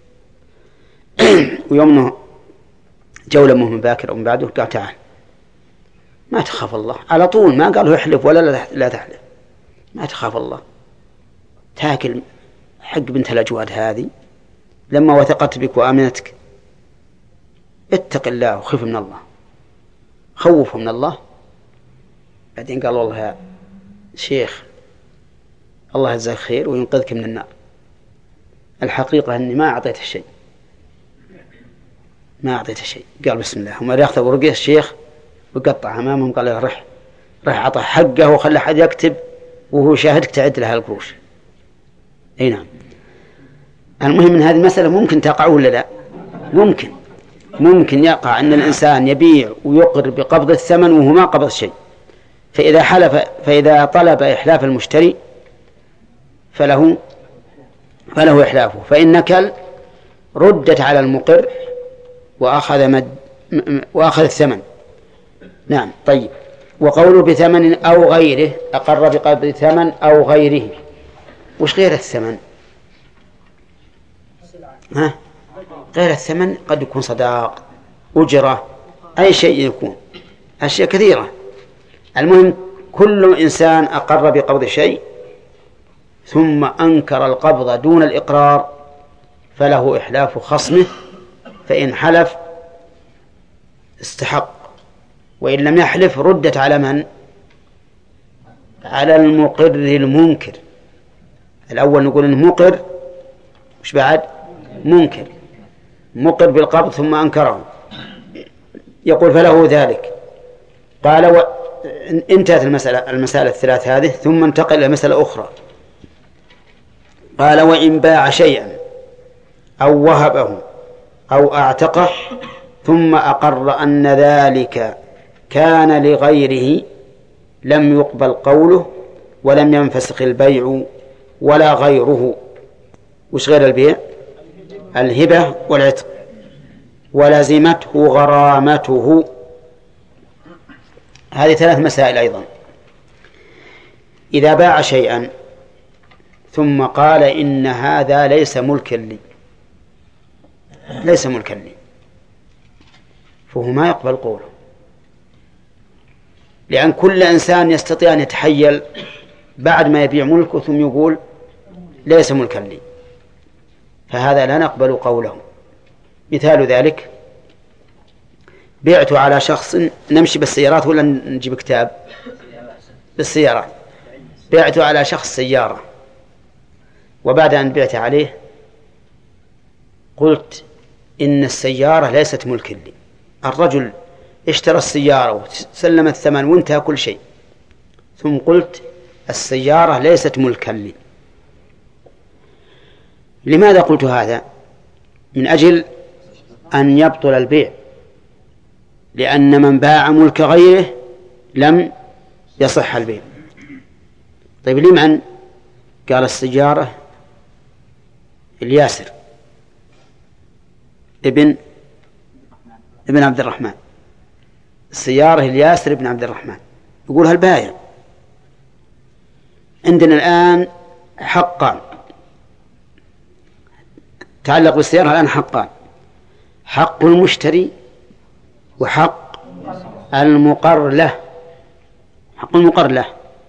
ويوم جولة مهم باكر أو من بعده قال: تعال ما تخاف الله، على طول ما قال له احلف ولا لا تحلف، ما تخاف الله، تاكل حق بنت الأجواد هذه لما وثقت بك وآمنتك، اتق الله وخف من الله، خوف من الله. بعدين قال: والله يا شيخ الله يجزاك خير وينقذك من النار، الحقيقة أني ما أعطيته شيء. قال: بسم الله. هم ياخذ ورقة الشيخ وقطع أمامهم، قال: رح أعطى حقه وخلى حد يكتب وهو شاهدك تعد لها القروش. أي نعم. المهم من هذه المسألة ممكن تقع ولا لا؟ ممكن يقع أن الإنسان يبيع ويقر بقبض الثمن وهو ما قبض شيء، فإذا طلب إحلاف المشتري فله إحلافه، فإن نكل ردت على المقر وأخذ الثمن. نعم. طيب، وقوله بثمن أو غيره، أقر بقبض ثمن أو غيره. وش غير الثمن؟ غير الثمن قد يكون صداق، أجرة، أي شيء يكون، أشياء كثيرة. المهم كل إنسان أقر بقبض شيء ثم أنكر القبض دون الإقرار فله إحلاف خصمه، فإن حلف استحق، وإن لم يحلف ردت على من؟ على المقر المنكر. الأول نقول إنه مقر، وش بعد؟ منكر. مقر بالقبض ثم أنكره، يقول فله ذلك. قال انتهت المسألة الثلاث هذه، ثم انتقل إلى مسألة أخرى. قال: وإن باع شيئا أو وهبه أو أعتقه ثم أقر أن ذلك كان لغيره لم يقبل قوله ولم ينفسخ البيع ولا غيره. وش غير البيع؟ الهبة والعتق. ولزمته غرامته. هذه 3 مسائل أيضا. إذا باع شيئا ثم قال إن هذا ليس ملكا لي، ليس ملكا لي، فهو ما يقبل قوله، لأن كل إنسان يستطيع أن يتحيل بعد ما يبيع ملكه ثم يقول ليس ملكا لي، فهذا لا نقبل قوله. مثال ذلك: بعت على شخص، نمشي بالسيارات ولا نجيب كتاب؟ بالسيارات. بعت على شخص سيارة، وبعد أن بعت عليه قلت إن السيارة ليست ملكا لي. الرجل اشترى السيارة وسلم الثمن وانتهى كل شيء، ثم قلت السيارة ليست ملكا لي. لماذا قلت هذا؟ من أجل أن يبطل البيع، لأن من باع ملك غيره لم يصح البيع. طيب لمن؟ قال السيارة الياسر ابن عبد الرحمن، السيارة الياسر ابن عبد الرحمن. يقولها البائع. عندنا الآن حقان تعلق بالسيارة، الآن حقان: حق المشتري وحق المقر له. حق المقر له،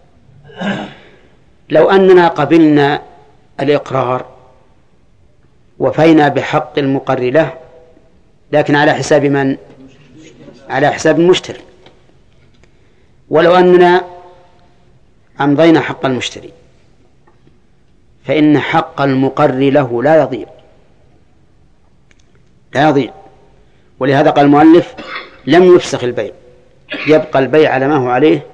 لو أننا قبلنا الإقرار وفينا بحق المقر له، لكن على حساب من؟ على حساب المشتري. ولو أننا أمضينا حق المشتري فإن حق المقر له لا يضيع، لا يضيع. ولهذا قال المؤلف: لم يفسخ البيع، يبقى البيع على ما هو عليه،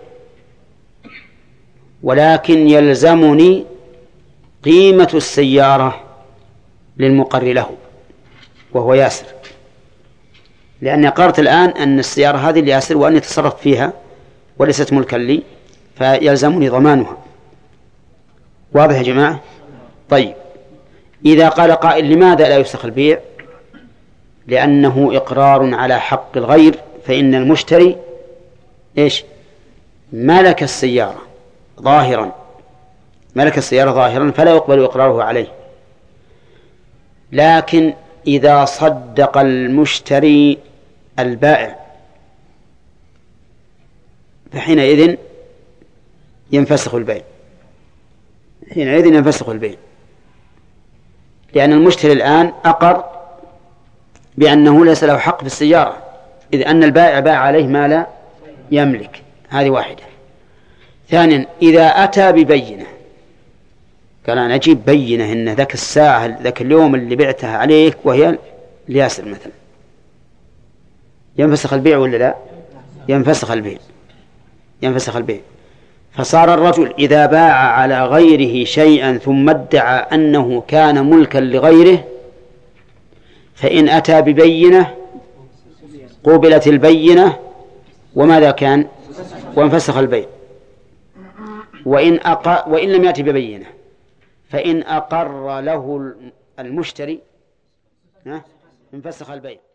ولكن يلزمني قيمة السيارة للمقر له وهو ياسر، لأني قررت الآن أن السيارة هذه لياسر وأني تصرفت فيها وليست ملكا لي، فيلزمني ضمانها. واضح يا جماعة؟ طيب، إذا قال قائل: لماذا لا يفسخ البيع؟ لأنه إقرار على حق الغير، فإن المشتري إيش؟ ملك السيارة ظاهرا، ملك السيارة ظاهرا، فلا يقبل إقراره عليه. لكن إذا صدق المشتري البائع فحينئذ ينفسخ البيع، حينئذ ينفسخ البيع، لأن المشتري الآن أقر بأنه ليس له حق في السيارة، إذ أن البائع باع عليه ما لا يملك. هذه واحدة. ثانيا: إذا أتى ببينة، قال أنا أجيب بينة إن ذاك الساعة ذاك اليوم اللي بعتها عليك وهي الياسر مثلا، ينفسخ البيع ولا لا؟ ينفسخ البيع، ينفسخ البيع. فصار الرجل إذا باع على غيره شيئا ثم ادعى أنه كان ملكا لغيره، فإن أتى ببينة قوبلت البينة وماذا كان؟ وانفسخ البيع. وإن لم يأتي ببينة، فإن أقر له المشتري انفسخ البيع.